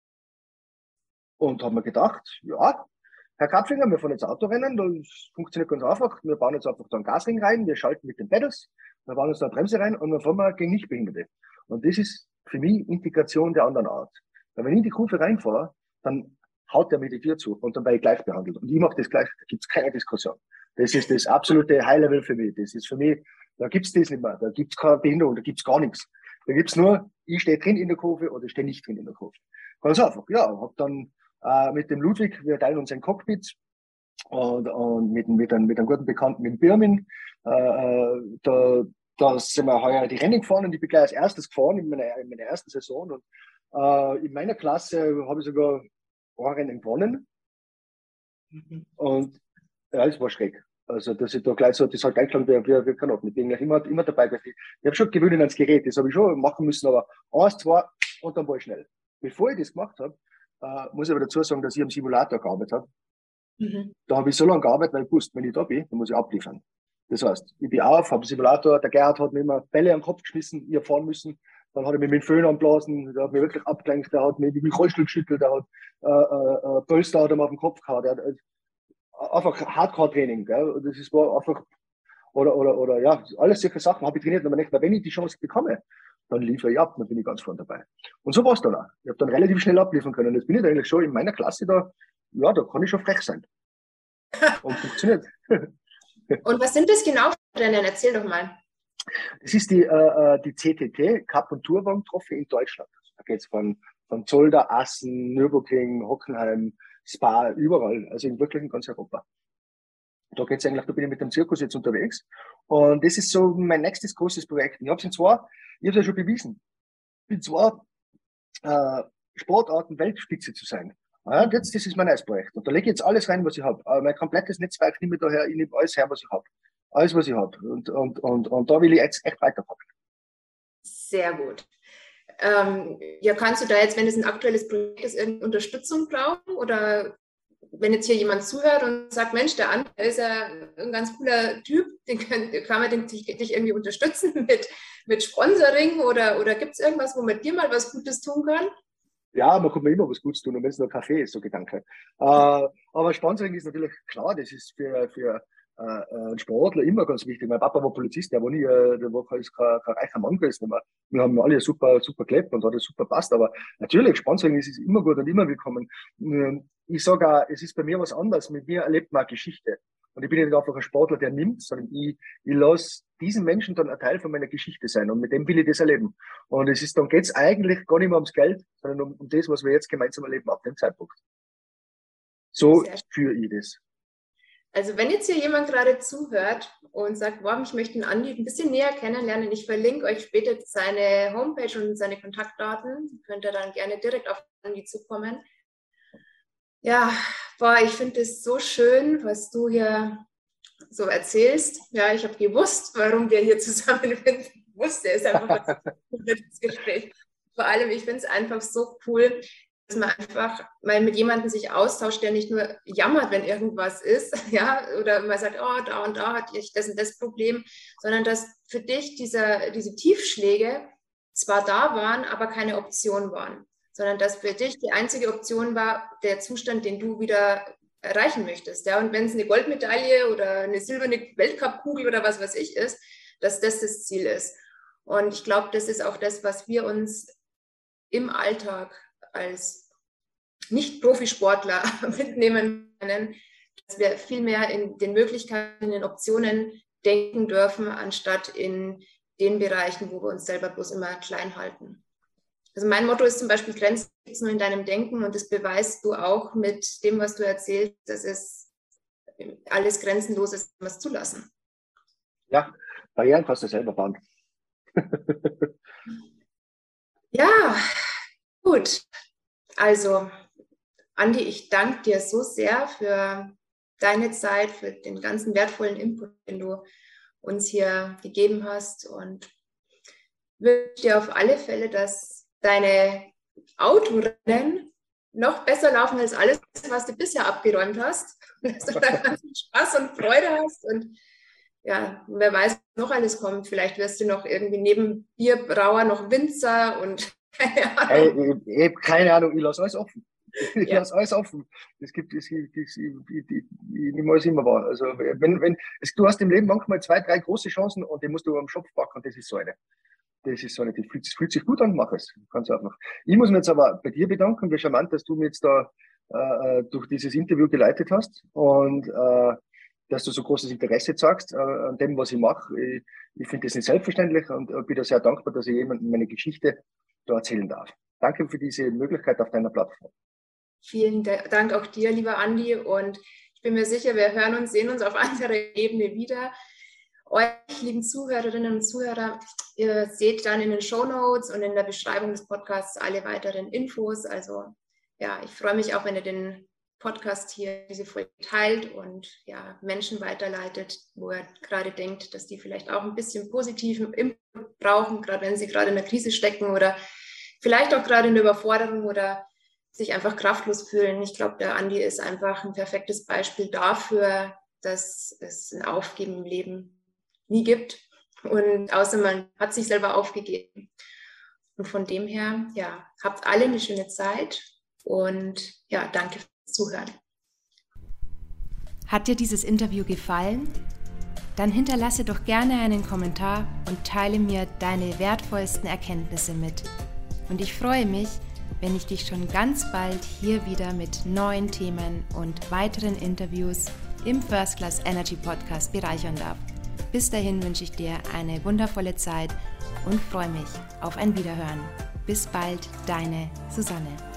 Und habe mir gedacht, ja, Herr Kapfinger, wir fahren jetzt Autorennen, das funktioniert ganz einfach. Wir bauen jetzt einfach da einen Gasring rein, wir schalten mit den Pedals, wir bauen uns da eine Bremse rein und dann fahren wir gegen Nichtbehinderte. Und das ist für mich Integration der anderen Art. Weil wenn ich in die Kurve reinfahre, dann haut der mir die Tür zu und dann werde ich gleich behandelt. Und ich mache das gleich, da gibt es keine Diskussion. Das ist das absolute High-Level für mich. Das ist für mich, da gibt es das nicht mehr. Da gibt es keine Behinderung, da gibt es gar nichts. Da gibt es nur, ich stehe drin in der Kurve oder ich stehe nicht drin in der Kurve. Ganz einfach, ja. Hab dann äh, mit dem Ludwig, wir teilen uns ein Cockpit und, und mit, mit, einem, mit einem guten Bekannten, mit dem Birmin, äh, da, da sind wir heuer die Rennen gefahren und ich bin gleich als erstes gefahren in meiner, in meiner ersten Saison. Und äh, in meiner Klasse habe ich sogar ein Rennen gewonnen. Mhm. Und ja, das war schräg. Also, dass ich da gleich so, das hat gleich gelangt, wie, wie, wie Kanotten. Ich bin eigentlich immer, immer dabei gewesen. Ich, ich habe schon gewöhnt ans Gerät, das habe ich schon machen müssen, aber eins, zwei und dann war ich schnell. Bevor ich das gemacht habe, äh, muss ich aber dazu sagen, dass ich am Simulator gearbeitet habe. Mhm. Da habe ich so lange gearbeitet, weil ich wusste, wenn ich da bin, dann muss ich abliefern. Das heißt, ich bin auf, habe einen Simulator, der Gerhard hat mir immer Bälle am Kopf geschmissen, ich habe fahren müssen. Dann hat er mich mit dem Föhn anblasen, der hat mich wirklich abgelenkt, der hat mich wie Rollstuhl geschüttelt, der hat äh, äh, Pölster hat ihm auf den Kopf gehauen, der hat äh, einfach Hardcore-Training, gell? Das ist, war einfach, oder, oder, oder, ja, alles solche Sachen habe ich trainiert, aber nicht, weil wenn ich die Chance bekomme, dann liefere ich ab, dann bin ich ganz vorne dabei. Und so war es dann auch. Ich habe dann relativ schnell abliefern können. Jetzt bin ich eigentlich schon in meiner Klasse da, ja, da kann ich schon frech sein. Und funktioniert. Und was sind das genau für Rennen? Erzähl doch mal. Das ist die, äh, die C T T, Cup- und Tourwagen-Trophy in Deutschland. Da geht es von, von Zolder, Assen, Nürburgring, Hockenheim, Spa, überall, also in wirklich in ganz Europa. Da geht's eigentlich, da bin ich mit dem Zirkus jetzt unterwegs. Und das ist so mein nächstes großes Projekt. Ich habe es in zwei, ich habe es ja schon bewiesen, in zwei äh, Sportarten Weltspitze zu sein. Ja, und jetzt, das ist mein neues Projekt. Und da lege ich jetzt alles rein, was ich habe. Mein komplettes Netzwerk nehme ich daher, ich nehme alles her, was ich habe. Alles, was ich habe. Und, und, und, und da will ich jetzt echt weiterkommen. Sehr gut. Ähm, ja, kannst du da jetzt, wenn es ein aktuelles Projekt ist, irgendeine Unterstützung brauchen? Oder wenn jetzt hier jemand zuhört und sagt, Mensch, der Andi, der ist ja ein ganz cooler Typ, den kann, kann man den, dich, dich irgendwie unterstützen mit, mit Sponsoring? Oder, oder gibt es irgendwas, wo man dir mal was Gutes tun kann? Ja, man kann mir immer was Gutes tun, und wenn es nur Kaffee ist, so Gedanke. Äh, aber Sponsoring ist natürlich klar, das ist für, für äh, ein Sportler immer ganz wichtig. Mein Papa war Polizist, der war nie, äh, der war kein, kein reicher Mann gewesen. Aber wir haben alle super, super gelebt und hat das super passt. Aber natürlich, Sponsoring ist, ist immer gut und immer willkommen. Ich sage auch, es ist bei mir was anderes. Mit mir erlebt man eine Geschichte. Und ich bin nicht einfach ein Sportler, der nimmt, sondern ich, ich lasse diesen Menschen dann ein Teil von meiner Geschichte sein. Und mit dem will ich das erleben. Und es ist, dann geht's eigentlich gar nicht mehr ums Geld, sondern um, um das, was wir jetzt gemeinsam erleben ab dem Zeitpunkt. So führe ich das. Also wenn jetzt hier jemand gerade zuhört und sagt, wow, ich möchte den Andi ein bisschen näher kennenlernen, ich verlinke euch später seine Homepage und seine Kontaktdaten, könnt ihr dann gerne direkt auf Andi zukommen. Ja, boah, ich finde es so schön, was du hier so erzählst. Ja, ich habe gewusst, warum wir hier zusammen sind. Ich wusste es einfach, das Gespräch. Vor allem, ich finde es einfach so cool, dass man einfach mal mit jemandem sich austauscht, der nicht nur jammert, wenn irgendwas ist, ja, oder man sagt, oh, da und da hatte ich das und das Problem, sondern dass für dich dieser, diese Tiefschläge zwar da waren, aber keine Option waren, sondern dass für dich die einzige Option war, der Zustand, den du wieder erreichen möchtest, ja, und wenn es eine Goldmedaille oder eine silberne Weltcupkugel oder was weiß ich ist, dass das das Ziel ist. Und ich glaube, das ist auch das, was wir uns im Alltag als Nicht-Profisportler mitnehmen können, dass wir viel mehr in den Möglichkeiten, in den Optionen denken dürfen, anstatt in den Bereichen, wo wir uns selber bloß immer klein halten. Also mein Motto ist zum Beispiel, Grenzen gibt es nur in deinem Denken, und das beweist du auch mit dem, was du erzählst, dass es alles grenzenlos ist, wenn wir es zulassen. Ja, Barrieren kannst du selber bauen. Ja, gut. Also, Andi, ich danke dir so sehr für deine Zeit, für den ganzen wertvollen Input, den du uns hier gegeben hast, und wünsche dir auf alle Fälle, dass deine Autorennen noch besser laufen als alles, was du bisher abgeräumt hast. Dass du da ganz viel Spaß und Freude hast, und ja, wer weiß, was noch alles kommt. Vielleicht wirst du noch irgendwie neben Bierbrauer noch Winzer und keine Ahnung. Ich, ich, ich habe keine Ahnung, ich lasse alles offen. Ich Ja. lasse alles offen. Es gibt, es gibt, es, ich, ich, ich, ich nehme alles immer wahr. Also, wenn, wenn, es, du hast im Leben manchmal zwei, drei große Chancen, und die musst du am Schopf packen, und das ist so eine. Das ist so eine, die fühlt, fühlt sich gut an, mach es. Kannst du auch noch. Ich muss mich jetzt aber bei dir bedanken, wie charmant, dass du mir jetzt da äh, durch dieses Interview geleitet hast, und äh, dass du so großes Interesse zeigst äh, an dem, was ich mache. Ich, ich finde das nicht selbstverständlich, und äh, bin da sehr dankbar, dass ich jemandem meine Geschichte da erzählen darf. Danke für diese Möglichkeit auf deiner Plattform. Vielen Dank auch dir, lieber Andi, und ich bin mir sicher, wir hören uns, sehen uns auf anderer Ebene wieder. Euch, lieben Zuhörerinnen und Zuhörer, ihr seht dann in den Shownotes und in der Beschreibung des Podcasts alle weiteren Infos. Also ja, ich freue mich auch, wenn ihr den Podcast hier, diese Folge teilt und ja, Menschen weiterleitet, wo ihr gerade denkt, dass die vielleicht auch ein bisschen positiven Input brauchen, gerade wenn sie gerade in der Krise stecken oder vielleicht auch gerade in der Überforderung oder sich einfach kraftlos fühlen. Ich glaube, der Andi ist einfach ein perfektes Beispiel dafür, dass es ein Aufgeben im Leben nie gibt, und außer man hat sich selber aufgegeben. Und von dem her, ja, habt alle eine schöne Zeit, und ja, danke fürs Zuhören. Hat dir dieses Interview gefallen? Dann hinterlasse doch gerne einen Kommentar und teile mir deine wertvollsten Erkenntnisse mit. Und ich freue mich, wenn ich dich schon ganz bald hier wieder mit neuen Themen und weiteren Interviews im First Class Energy Podcast bereichern darf. Bis dahin wünsche ich dir eine wundervolle Zeit und freue mich auf ein Wiederhören. Bis bald, deine Susanne.